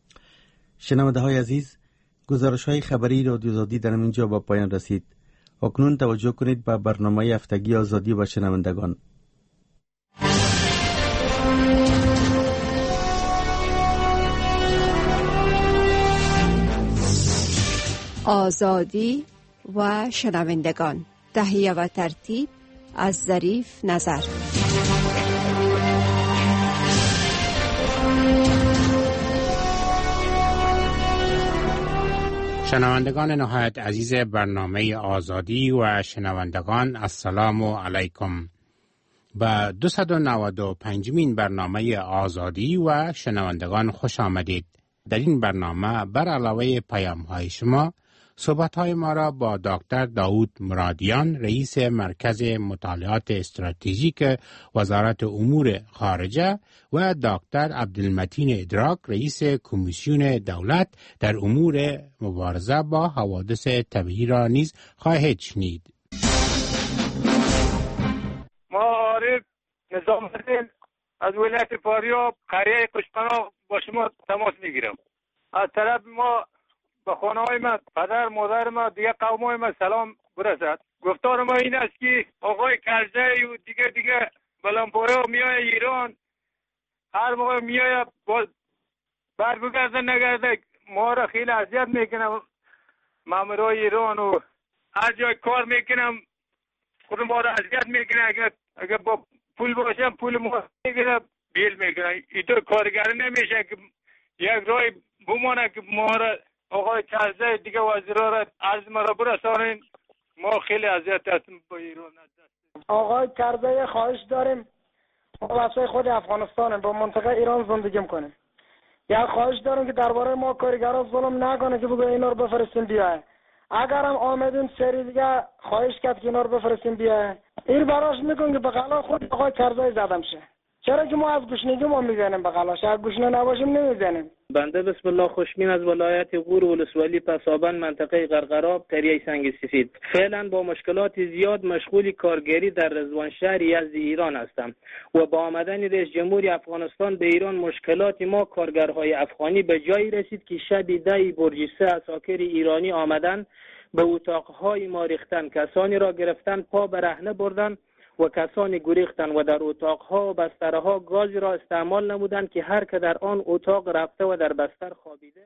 شنونده های عزیز، گزارش های خبری رادیو آزادی در اینجا با پایان رسید. اکنون توجه کنید به برنامه هفتگی آزادی و شنوندگان. آزادی و شنوندگان، تهیه و ترتیب از ظریف نظر. شنوندگان نهایت عزیز برنامه آزادی و شنوندگان، السلام علیکم. به دویست و نود و پنجمین برنامه آزادی و شنوندگان خوش آمدید. در این برنامه بر علاوه پیام های شما صحبت های ما را با دکتر داود مرادیان، رئیس مرکز مطالعات استراتژیک وزارت امور خارجه و دکتر عبدالمتین ادراک، رئیس کمیسیون دولت در امور مبارزه با حوادث طبیعی را نیز خواهید شنید. ما عارف نظام الدین از ولایت فاریاب قریه قشقنا با شما تماس میگیرم. از طرف ما به خانه های ما، پدر مادر ما، دیگه قوم های ما سلام برسد. گفتار ما این است که آقای کرزی و دیگه دیگه بلنپوره میای ایران هر موقع میای باز بر بگرده نگرده ما را خیلی اذیت میکنم. مامورای ایران و هر جای کار میکنم خودم ما را اذیت میکنه. اگر اگر با پول باشم پول ما میگیره بیل میکنه. اینطور کارگر نمیشه که یک رای بمانه که ما را آقای کرزی دیگه وزیرا را عرض ما را برسانین. ما خیلی اذیت هستیم با ایران. آقای کرزی خواهش داریم، ما بچه خود افغانستانیم، با منطقه ایران زندگی میکنیم. یا خواهش داریم که درباره ما کارگرا ظلم نکنه که بگه اینا رو بفرستیم بیای. اگر هم آمدین سری دیگه خواهش کرد که اینا رو بفرستیم بیای. این براش میگن که بغلا خود آقای کرزی زده میشه. چرا که ما از گشنگی ما میزنیم بغلاش، اگر گشنه نباشیم نمیزنیم. بنده بسم الله خوشبین از ولایت غور ولسوالی پسابند منطقه غرغراب قریه سنگ سفید. فعلا با مشکلات زیاد مشغول کارگری در رضوان شهر یزد ایران هستم و با آمدن رئیس جمهوری افغانستان به ایران مشکلات ما کارگرهای افغانی به جایی رسید که شب ده برج سه عساکر ایرانی آمدن به اتاقهای ما ریختن، کسانی را گرفتن پا برهنه بردن و کسانی گریختند و در اتاقها و بسترها گازی را استعمال نمودند که هر که در آن اتاق رفته و در بستر خوابیده.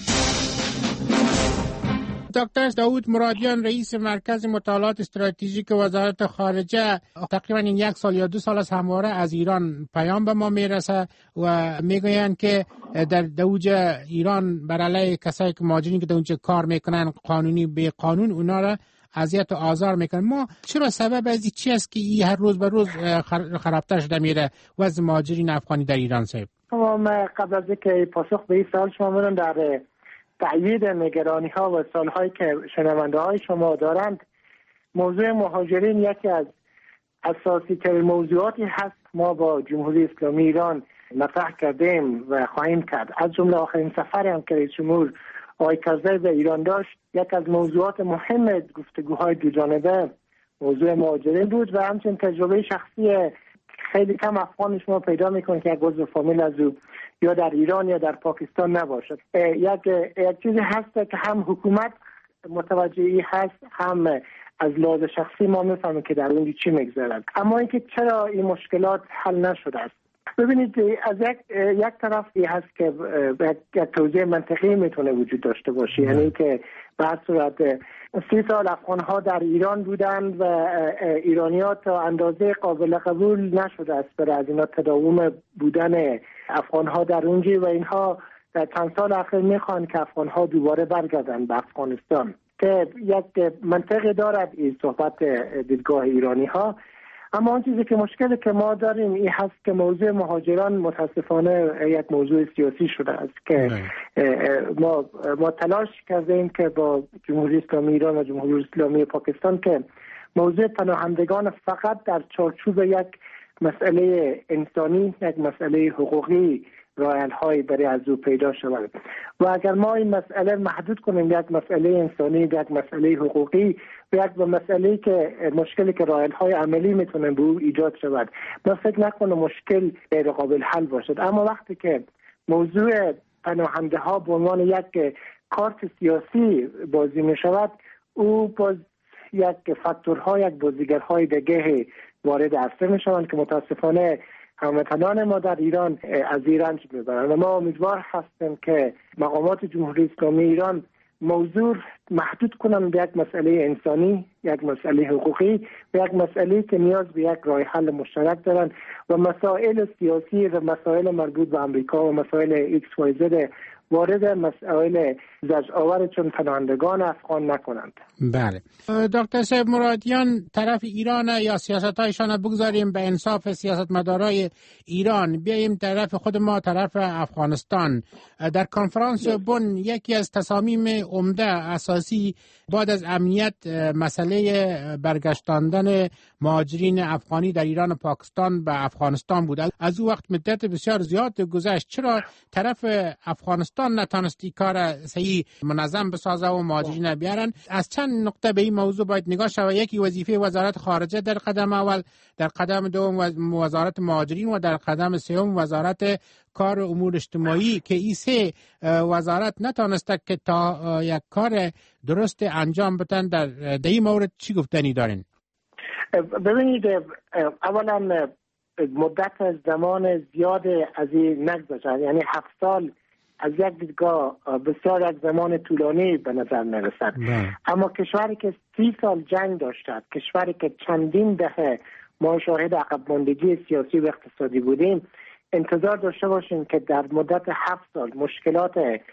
دکتر داود مرادیان رئیس مرکز مطالعات استراتژیک وزارت خارجه تقریبا این یک سال یا دو سال از همواره از ایران پیام به ما میرسه و میگویند که در دوج ایران بر علیه کسایی که مهاجرین که در اونجا کار میکنن قانونی به قانون اونا را اذیت و آزار میکنن. ما چرا سبب از چی است که این هر روز به روز خرابتر شده میره وضع مهاجرین افغانی در ایران؟ صاحب ما قبل از اینکه پاسخ به این سوال شما بدم در تأیید نگرانی ها و سالهایی که شنونده های شما دارند، موضوع مهاجرین یکی از اساسی ترین موضوعاتی هست ما با جمهوری اسلامی ایران مطرح کردیم و خواهیم کرد. از جمله آخرین سفری هم که رئیس جمهور آقای کرزی به ایران داشت، یک از موضوعات مهم گفتگوهای دو جانبه موضوع مهاجرین بود و همچنین تجربه شخصی خیلی کم افغان شما پیدا میکنه که یک عضو فامیل از او یا در ایران یا در پاکستان نباشد. یک یک چیزی هست که هم حکومت متوجهی هست، هم از لحاظ شخصی ما میفهمیم که در اونجا چی میگذرد. اما اینکه چرا این مشکلات حل نشده است، ببینید از یک یک طرف این هست که یک توضیح منطقی میتونه وجود داشته باشه، یعنی که به هر صورت سی سال افغان ها در ایران بودند و ایرانیات تا اندازه قابل قبول نشده است برای از اینا تداوم بودن افغان ها در اونجا و اینها در چند سال اخیر میخوان که افغان ها دوباره برگردند به افغانستان، که یک منطقی دارد این صحبت دیدگاه ایرانی ها. اما آن چیزی که مشکلی که ما داریم این هست که موضوع مهاجران متاسفانه یک موضوع سیاسی شده است که ما ما تلاش کردیم که با جمهوری اسلامی ایران و جمهوری اسلامی پاکستان که موضوع پناهندگان فقط در چارچوب یک مسئله انسانی، یک مسئله حقوقی راه حل‌هایی برای از او پیدا شود و اگر ما این مسئله محدود کنیم یک مسئله انسانی، یک مسئله حقوقی و یک مسئله که مشکلی که راه حل‌های عملی میتونه به او ایجاد شود، من فکر نکنم مشکل غیر قابل حل باشد. اما وقتی که موضوع پناهنده ها به عنوان یک کارت سیاسی بازی می شود، او باز یک فاکتورها، یک بازیگرهای دیگه وارد عرصه می شوند که متاسفانه هموطنان ما در ایران از این رنج میبرند و ما امیدوار هستیم که مقامات جمهوری اسلامی ایران موضوع محدود کنند به یک مسئله انسانی، یک مسئله حقوقی و یک مسئله که نیاز به یک راه حل مشترک دارند و مسائل سیاسی و مسائل مربوط به امریکا و مسائل ایکس وای زد وارد مسائل زجرآور چون پناهندگان افغان نکنند. بله دکتر صاحب مرادیان، طرف ایران یا سیاستایشان بگذاریم به انصاف سیاستمدارای ایران، بیاییم طرف خود ما، طرف افغانستان. در کنفرانس بن یکی از تصامیم عمده اساسی بعد از امنیت مسئله برگشتاندن مهاجرین افغانی در ایران و پاکستان به افغانستان بود. از او وقت مدت بسیار زیاد گذشت، چرا طرف افغانستان نتانستی کار صحیح منظم بسازه و مهاجرین بیارن؟ از چند نقطه به این موضوع باید نگاه شود. یکی وظیفه وزارت خارجه در قدم اول، در قدم دوم وزارت مهاجرین و در قدم سوم وزارت کار امور اجتماعی که این سه وزارت نتانسته که تا یک کار درست انجام بدن. در این مورد چی گفتنی دارین؟ ببینید، اولا مدت زمان زیاد از این نگذشت، یعنی هفت سال از یک دیدگاه بسیار از زمان طولانی به نظر میرسد. اما کشوری که سی سال جنگ داشته، کشوری که چندین دهه ما شاهد عقب ماندگی سیاسی و اقتصادی بودیم، انتظار داشته باشیم که در مدت هفت سال مشکلات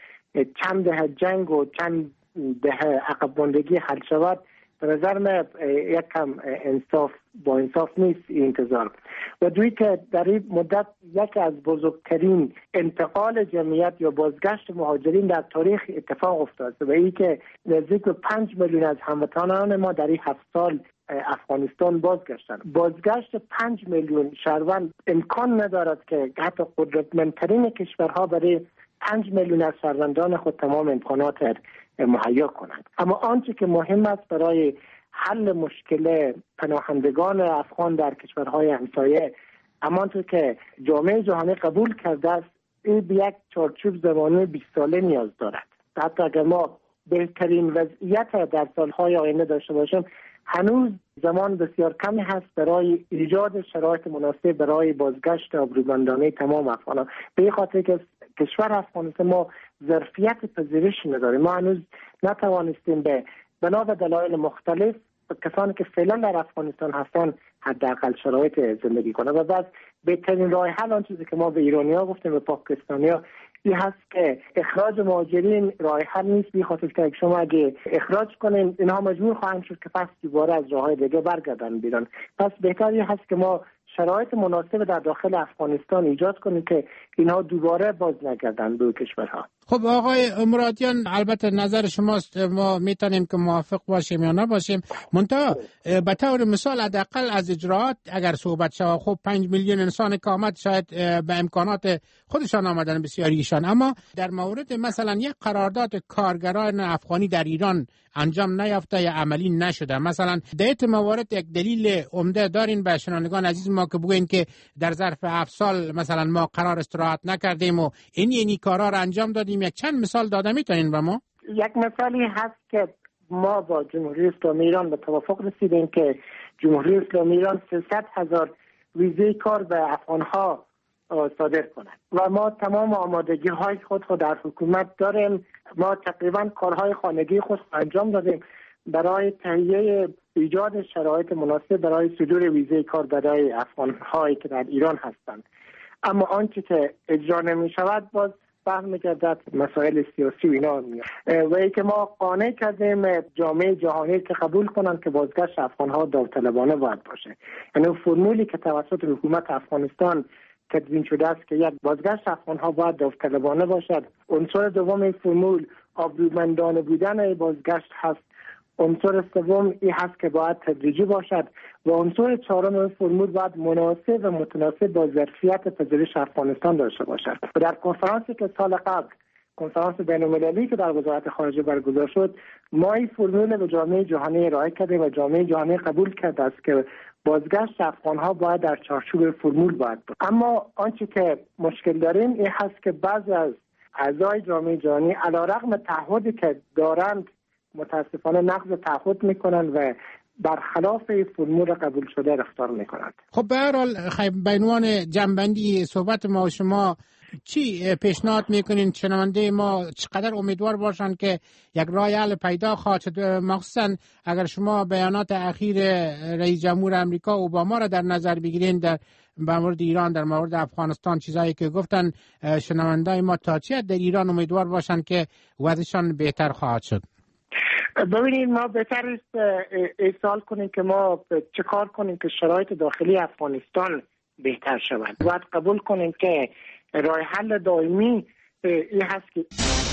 چند دهه جنگ و چند دهه عقب ماندگی حل شود، به نظر من یک کم انصاف با انصاف نیست این انتظار. و دوی که در این مدت یک از بزرگترین انتقال جمعیت یا بازگشت مهاجرین در تاریخ اتفاق افتاد و این که نزدیک به پنج میلیون از هموطنان ما در این هفت سال افغانستان بازگشتند. بازگشت پنج میلیون شهروند امکان ندارد که حتی قدرتمندترین کشورها برای پنج میلیون از شهروندان خود تمام امکانات مهیا کنند. اما آنچه که مهم است برای حل مشکل پناهندگان افغان در کشورهای همسایه، همانطور که جامعه جهانی قبول کرده است، این به یک چارچوب زمانی بیست ساله نیاز دارد. حتی اگر ما بهترین وضعیت در سالهای آینده داشته باشیم، هنوز زمان بسیار کمی هست برای ایجاد شرایط مناسب برای بازگشت آبرومندانه تمام افغانان. به این خاطر که کشور افغانستان ما ظرفیت پذیرش نداریم. ما هنوز نتوانستیم به بنا به دلایل مختلف کسانی که فعلا در افغانستان هستن حداقل شرایط زندگی کنند. و بعد بهترین راه حل آن چیزی که ما به ایرانی‌ها گفتیم، به پاکستانی‌ها، این هست که اخراج مهاجرین راه حل نیست، به خاطر که شما اگه اخراج کنین اینها مجبور خواهند شد که پس دوباره از راه‌های دیگه برگردن بیرون. پس بهتری هست که ما شرایط مناسب در داخل افغانستان ایجاد کنیم که اینها دوباره باز نگردن به کشورها. خب آقای مرادیان، البته نظر شماست، ما میتونیم که موافق باشیم یا نباشیم، منتها به طور مثال حداقل از اجراعات اگر صحبت شود، خب پنج میلیون انسان که آمد شاید به امکانات خودشان آمدن بسیاریشان، اما در مورد مثلا یک قرارداد کارگران افغانی در ایران انجام نیافته یا عملی نشده، مثلا در این موارد یک دلیل عمده دارین به شنوندگان عزیز ما که بگوین که در ظرف هفت سال مثلا ما قرار استراحت نکردیم و این یعنی کارا را انجام دادیم؟ یک چند مثال داده میتونین به ما؟ یک مثالی هست که ما با جمهوری اسلامی ایران به توافق رسیدیم که جمهوری اسلامی ایران سیصد هزار ویزه کار به افغانها صادر کند و ما تمام آمادگی های خود خود در حکومت داریم. ما تقریبا کارهای خانگی خود انجام دادیم برای تهیه ایجاد شرایط مناسب برای صدور ویزه کار برای افغانهایی که در ایران هستند. اما آنچه که اجرا نمی شود باز برمیگردد مسائل سیاسی و اینا میاد و ای که ما قانع کردیم جامعه جهانی که قبول کنند که بازگشت افغانها داوطلبانه باید باشه. یعنی فرمولی که توسط حکومت افغانستان تدوین شده است که یک بازگشت افغانها باید داوطلبانه باشد. عنصر دوم این فرمول آبرومندانه بودن بازگشت هست. عنصر سوم این هست که باید تدریجی باشد و عنصر چهارم این فرمول باید مناسب و متناسب با ظرفیت پذیرش افغانستان داشته باشد. و در کنفرانسی که سال قبل، کنفرانس بین‌المللی که در وزارت خارجه برگزار شد، ما این فرمول به جامعه جهانی ارائه کردیم و جامعه جهانی قبول کرده است که بازگشت افغانها باید در چارچوب فرمول باید بود. اما آنچه که مشکل داریم این هست که بعضی از اعضای جامعه جهانی علیرغم تعهدی که دارند متاسفانه نقض تعهد میکنن و برخلاف فرمول قبول شده رفتار میکنند. خب به هر حال به عنوان جنبندی صحبت ما و شما چی پیشنهاد میکنین شنونده ما چقدر امیدوار باشن که یک راه حل پیدا خواهد شد، مخصوصا اگر شما بیانات اخیر رئیس جمهور امریکا اوباما را در نظر بگیرین در مورد ایران، در مورد افغانستان، چیزایی که گفتن، شنوندای ما تا چه در ایران امیدوار باشن که وضعشان بهتر خواهد شد؟ ببینید ما بهتر است ایصال کنیم که ما چه کار کنیم که شرایط داخلی افغانستان بهتر شود. باید قبول کنیم که راه حل دائمی این هست که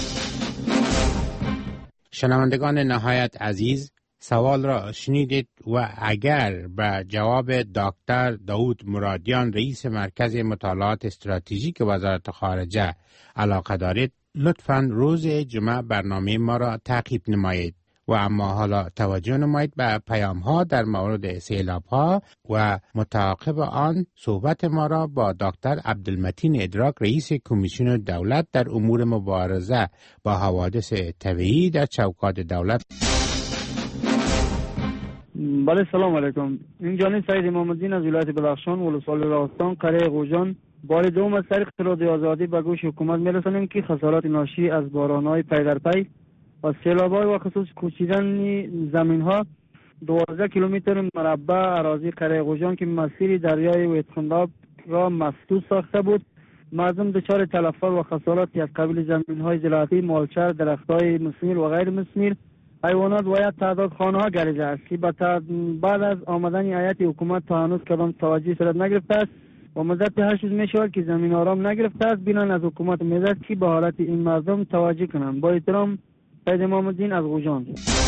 شنوندگان نهایت عزیز، سوال را شنیدید و اگر به جواب دکتر داود مرادیان رئیس مرکز مطالعات استراتژیک وزارت خارجه علاقه دارید، لطفاً روز جمعه برنامه ما را تعقیب نمایید و اما حالا توجه نمایید به پیام ها در مورد سیلاب ها و متعاقب آن صحبت ما را با دکتر عبدالمتین ادراک رئیس کمیسیون دولت در امور مبارزه با حوادث طبیعی در چوکات دولت. بله سلام علیکم. این جانب سعید امام الدین از ولایت بدخشان ولسوالی راستان قریه غوجان. بار دوم از طریق رادیو آزادی به گوش حکومت میرسانیم که خسارات ناشی از باران‌های پی در پی و سیلاب‌های و خصوص کوچیدن زمین‌ها دوازده کیلومتر مربع اراضی قریه غوجان که مسیر دریای ویتخنداب را مسدود ساخته بود، مردم دچار تلفات و خساراتی از قبیل زمین‌های زراعتی، مالچر، درخت‌های مثمر و غیر مثمر، حیوانات و یا تعداد خانه‌ها گریزه است که بعد از آمدن هیئت حکومت تا هنوز کدام توجهی صورت نگرفته است و مدت هشت روز می‌شود که زمین آرام نگرفته است. بنان از حکومت می‌دهد که به حالت این مردم توجه کنند. با احترام، سید امام الدین از غوجان.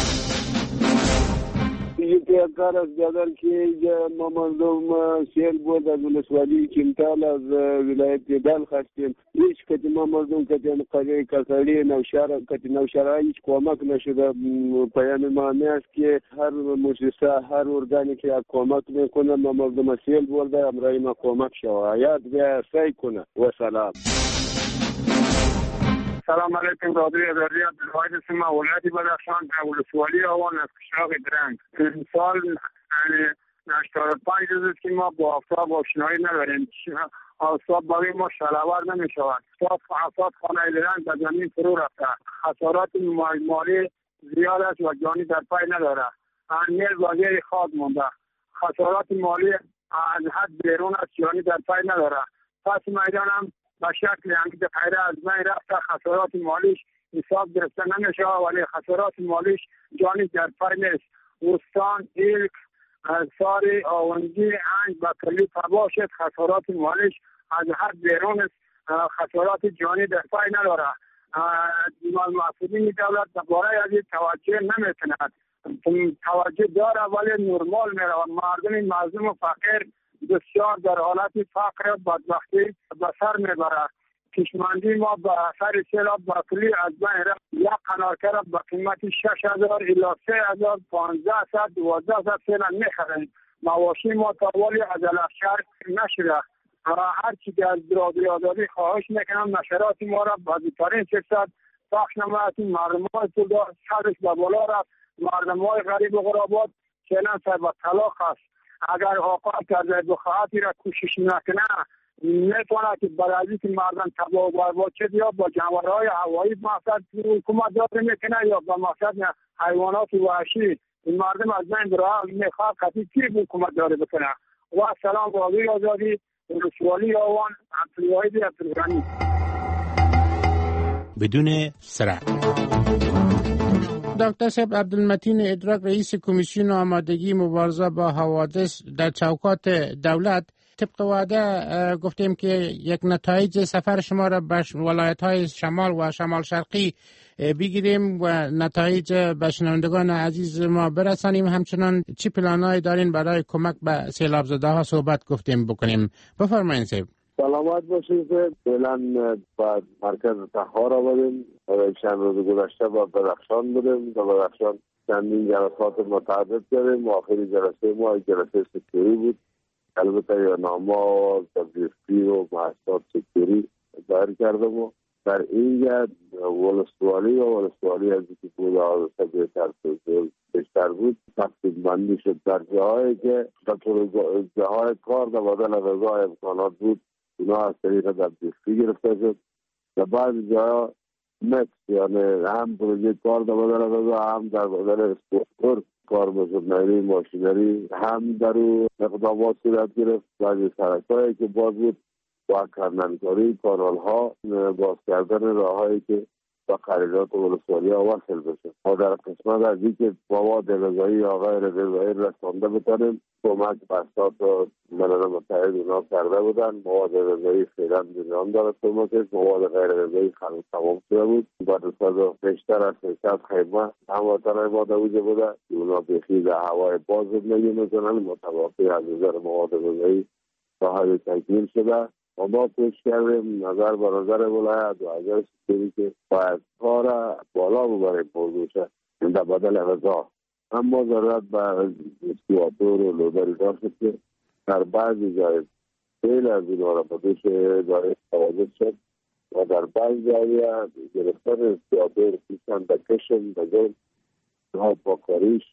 یکی از کار از جدل که ما مردم سیل بود از ولسوالی کمتال از ولایت دل خواستیم. هیچ کتی ما مردم کتی قریه کسالی نوشهر کتی نوشهر هیچ کمک نشده. پیام ما است که هر مؤسسه هر ارگانی که کمک میکنه ما مردم سیل بود امرای ما کمک شود. یاد بیا سعی کنه و سلام. سلام علیکم رادیو آزادی از ولایت سیما ولایت بدخشان در ولسوالی آوان از قشاق درنگ. این سال یعنی هشتاد و پنج روز است که ما با آفتاب آشنایی نداریم. آفتاب برای ما شلوار نمی شود. آفتاب خانه درنگ به زمین فرو رفته. خسارات مالی زیاد است و جانی در پای نداره. نیل وزیر خاک مونده. خسارات مالی از حد بیرون است، جانی در پای نداره. پس میدانم به شکل هم که خیره از من رفته خسارات مالیش حساب گرفته نمیشه ولی خسارات مالیش جانی در پای نیست. وستان، ایلک، ساری، آونجی، انج، بکلی، تباشت خسارات مالیش از حد بیرون است. خسارات جانی در پای نداره. مسئولین دولت درباره از این توجه نمیکند. توجه داره ولی نرمال میره. مردم مظلوم و فقیر بسیار در حالت فقر و بدبختی به سر میبرد. کشمندی ما به اثر سیلاب بکلی از بین رفت. یک قنارکه را به قیمت شش هزار الی سه هزار پانزده صد دوازده صد فعلا میخریم. مواشی ما تاوالی از الافشار نشده. هر چی که از رادیو آزادی خواهش میکنم نشرات ما را به بهترین فرصت پخش نماید. مردم های پولدار سرش به بالا رفت. مردم های غریب و غربات فعلا سر به طلاق است. اگر آقا کرده بخواهی را کوشش نکنه میتونه که برای که مردم تباه و برباد شد یا با جانورهای هوایی مقصد حکومت داره میکنه یا با مقصد حیوانات وحشی. این مردم از بین راه میخواد کسی کی حکومت داره بکنه. و سلام رادیو آزادی ولسوالی آوان عبدالواحد عبدالغنی. بدون سرعت. دکتر صاحب عبدالمتین ادراک رئیس کمیسیون آمادگی مبارزه با حوادث در چوکات دولت، طبق وعده گفتیم که یک نتایج سفر شما را به ولایت‌های شمال و شمال شرقی بگیریم و نتایج به شنوندگان عزیز ما برسانیم. همچنان چی پلان‌هایی دارین برای کمک به سیلاب زده ها صحبت گفتیم بکنیم؟ بفرمایید صاحب. سلامت باشید. فعلا بعد مرکز تحار آمدیم. چند روز گذشته با بدخشان بودیم. با بدخشان چندین جلسات متعدد کردیم. آخری جلسه ما جلسه سکتوری بود. البته یا نامه تبلیغی و محصولات سکتوری دایر کردم و در اینجا ولسوالی و ولسوالی از که بود آزاده بهتر بیشتر بود. تقسیم بندی شد در جاهایی که در جاهای کار در بدل غذا امکانات بود اینا از طریق تبلیغی گرفته شد. در بعض جاها مکس یعنی هم پروژه کار در بدل غذا هم در بدل اسپورتور کار مزدنری ماشینری هم در اقدامات صورت گرفت. بعضی سرکایی که باز بود با کارنامه‌کاری کانال ها باز کردن راههایی که با خریدات ولسوالی ها وصل بشه. ما در قسمت از اینکه مواد غذایی یا غیر غذایی رسانده بتانیم کمک بساط و ملل متحد اونا کرده بودن. مواد غذایی فعلا دیدان دارد کمکش. مواد غیر غذایی خلق تمام شده بود. بعد از بیشتر از سیصد خیمه هموطنهای ما در اوجه بوده. اونا بخی در هوای باز زندگی میکنن. متوافی از نظر مواد غذایی صاحب تکمیل شده. و ما پیش کردیم نظر به نظر ولایت و اگر سکتوری که باید کار بالا ببریم موضوعشه در بدل غذا. اما ضرورت به اسکواتور و لودری داشت که در بعضی جای خیلی از این را بدوش داره توازد شد و در بعضی جایی گرفتن اسکواتور پیشن در کشم در جای ها با کاریش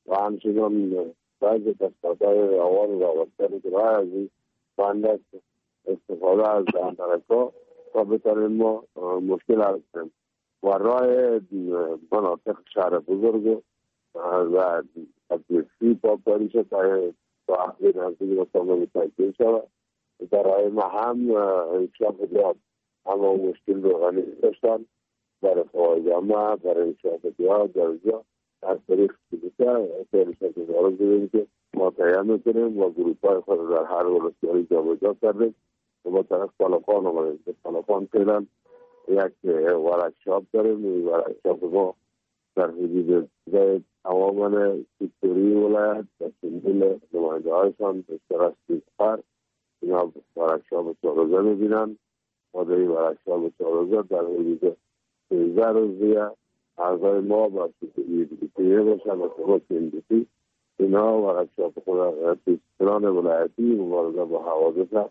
و همچنان بعض تسکاتهای آوان را وقتر که رای از این بندست استفاده از اندرکا تا بتانیم ما مشکل حل کنیم و رای مناطق شهر بزرگ و تبدیلی پاپداری شد تا اخیر نزدیک و سامن تکیل شود در رای ما هم انشاف دیاد همه مشکل رو غنی داشتن برای فایدامه برای انشاف دیاد در جا از طریق سیدیسه تریشت ازارو دیدیم که ما تیم میکنیم و گروپ های خود در هر ولسیاری جا بجا کردیم و با طرف سالخان آمدیم که سالخان فعلا یک ورکشاپ داریم این ورکشاپ ما در حدود زید تماما سیکتوری ولایت و سندیل نماینده هایشان اشتراک سیزفر اینا ورکشاپ چهارزه میبینن و در این ورکشاپ چهارزه در حدود سیزده روزیه اعضای ما با سیکتوری دیگه باشن و سبا سندیسی اینا ورکشاپ خود سیستران ولایتی مبارزه با حوادث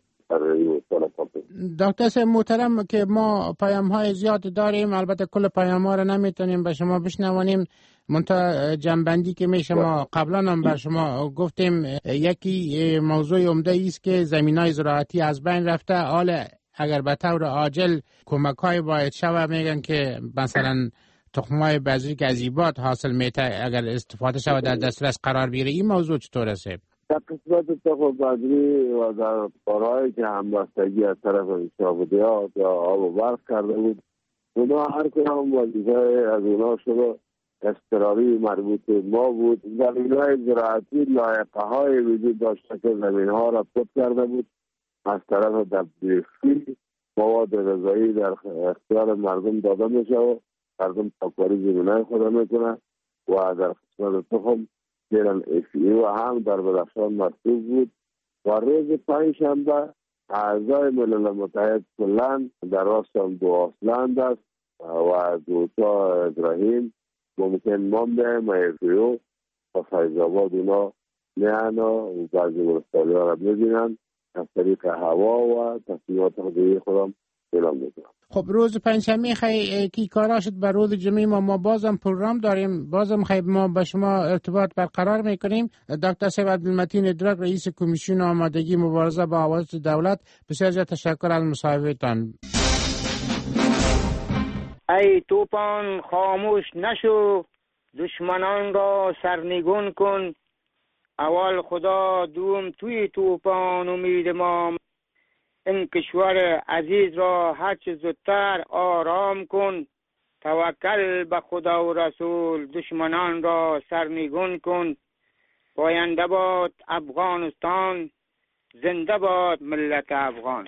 دکتر محترم که ما پیام های زیاد داریم، البته کل پیام ها رو نمیتونیم به شما بشنوانیم، منتها جنبندی که می شما قبلا هم بر شما گفتیم یکی موضوع عمده است که زمین های زراعتی از بین رفته. حال اگر به طور عاجل کمک های باید شود، میگن که مثلا تخم های بذری که از ایبات حاصل میته اگر استفاده شود در دسترس قرار بگیره، این موضوع چطور است؟ در قسمت تخم بذری و در کارهایی که همبستگی از طرف انشاف دیاد یا آب و برق کرده بود، اونا هر کنم وظیفه از اونا شده اضطراری مربوط ما بود. زمین‌های زراعتی لایقه های وجود داشته که زمین ها را پت کرده بود، از طرف تبدیلی مواد غذایی در اختیار مردم داده میشه و مردم تاکاری زمینای خود میکنه و در قسمت تخم دیرن افی و هم در بدخشان مطلوب بود و روز پنج شنبه اعضای ملل متحد کلن در راستان دو آسلند است و دوتا ابراهیم ممکن مانده مایفیو و فیضاباد اونا میان و بعضی مرستالی ها را میبینن از طریق هوا و تصمیمات خودی خودم اعلام میکنم. خب روز پنجشنبه خیلی کی کارا شد بر روز جمعه ما ما بازم پروگرام داریم، بازم خیلی ما با شما ارتباط برقرار میکنیم. دکتر سیب عبدالمتین ادراک رئیس کمیسیون آمادگی مبارزه با حوادث دولت، بسیار زیاد تشکر از مصاحبهتان. ای توپان خاموش نشو، دشمنان را سرنگون کن، اول خدا دوم توی توپان امید ما، این کشور عزیز را هرچه زودتر آرام کن، توکل به خدا و رسول، دشمنان را سرنگون کن، پاینده باد افغانستان، زنده باد ملت افغان.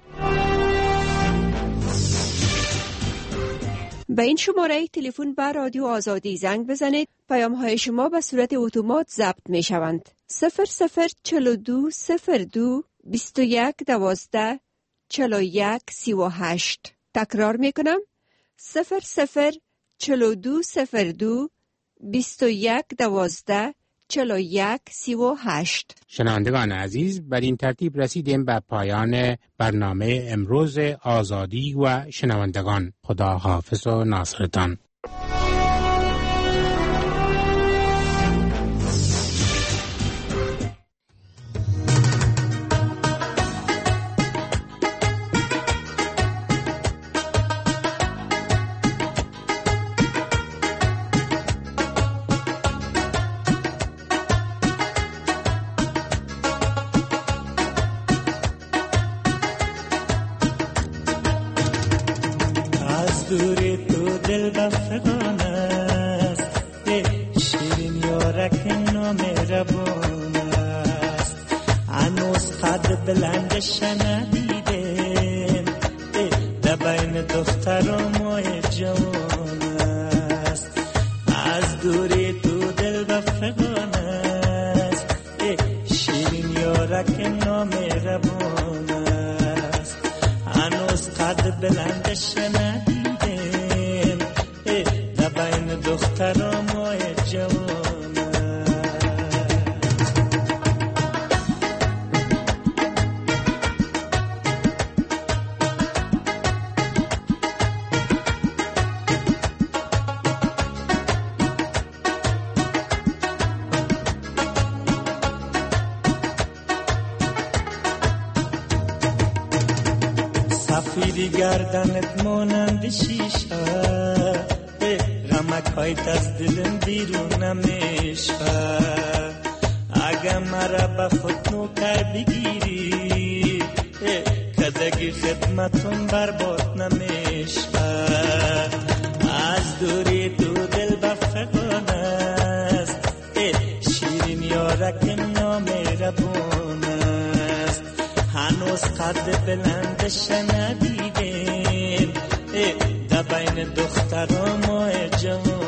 به این شماره تلفن به رادیو آزادی زنگ بزنید. پیام های شما به صورت اتومات ضبط می شوند. صفر صفر چلو دو صفر دو بیست و یک دوازده چلو یک سی و هشت. تکرار می کنم. صفر صفر چلو دو صفر دو بیست و یک دوازده چلو یک سی و هشت. شنوندگان عزیز، بر این ترتیب رسیدیم به پایان برنامه امروز آزادی و شنوندگان. خدا حافظ و ناصرتان. دوری تو دل بفغان است، شیرین یارک نامهربان است، هنوز قد بلندش ندیدم، در بین دختران ماه جوان است. از دوری تو دل بفغان است، شیرین یارک نامهربان است، هنوز قد بلندش ندیدم، دخترم و جوان. شیری گردنت مانند شیشه، رمک هایت از دلم بیرون نمیشه. اگه مرا به خود نوکر بگیری، کدگی خدمتون برباد نمیشه. از دوری تو دل بفغان است، شیرین یارکم نامهربان است. هنوز قد بلندش ندیدیم، در بین دختران ما جوان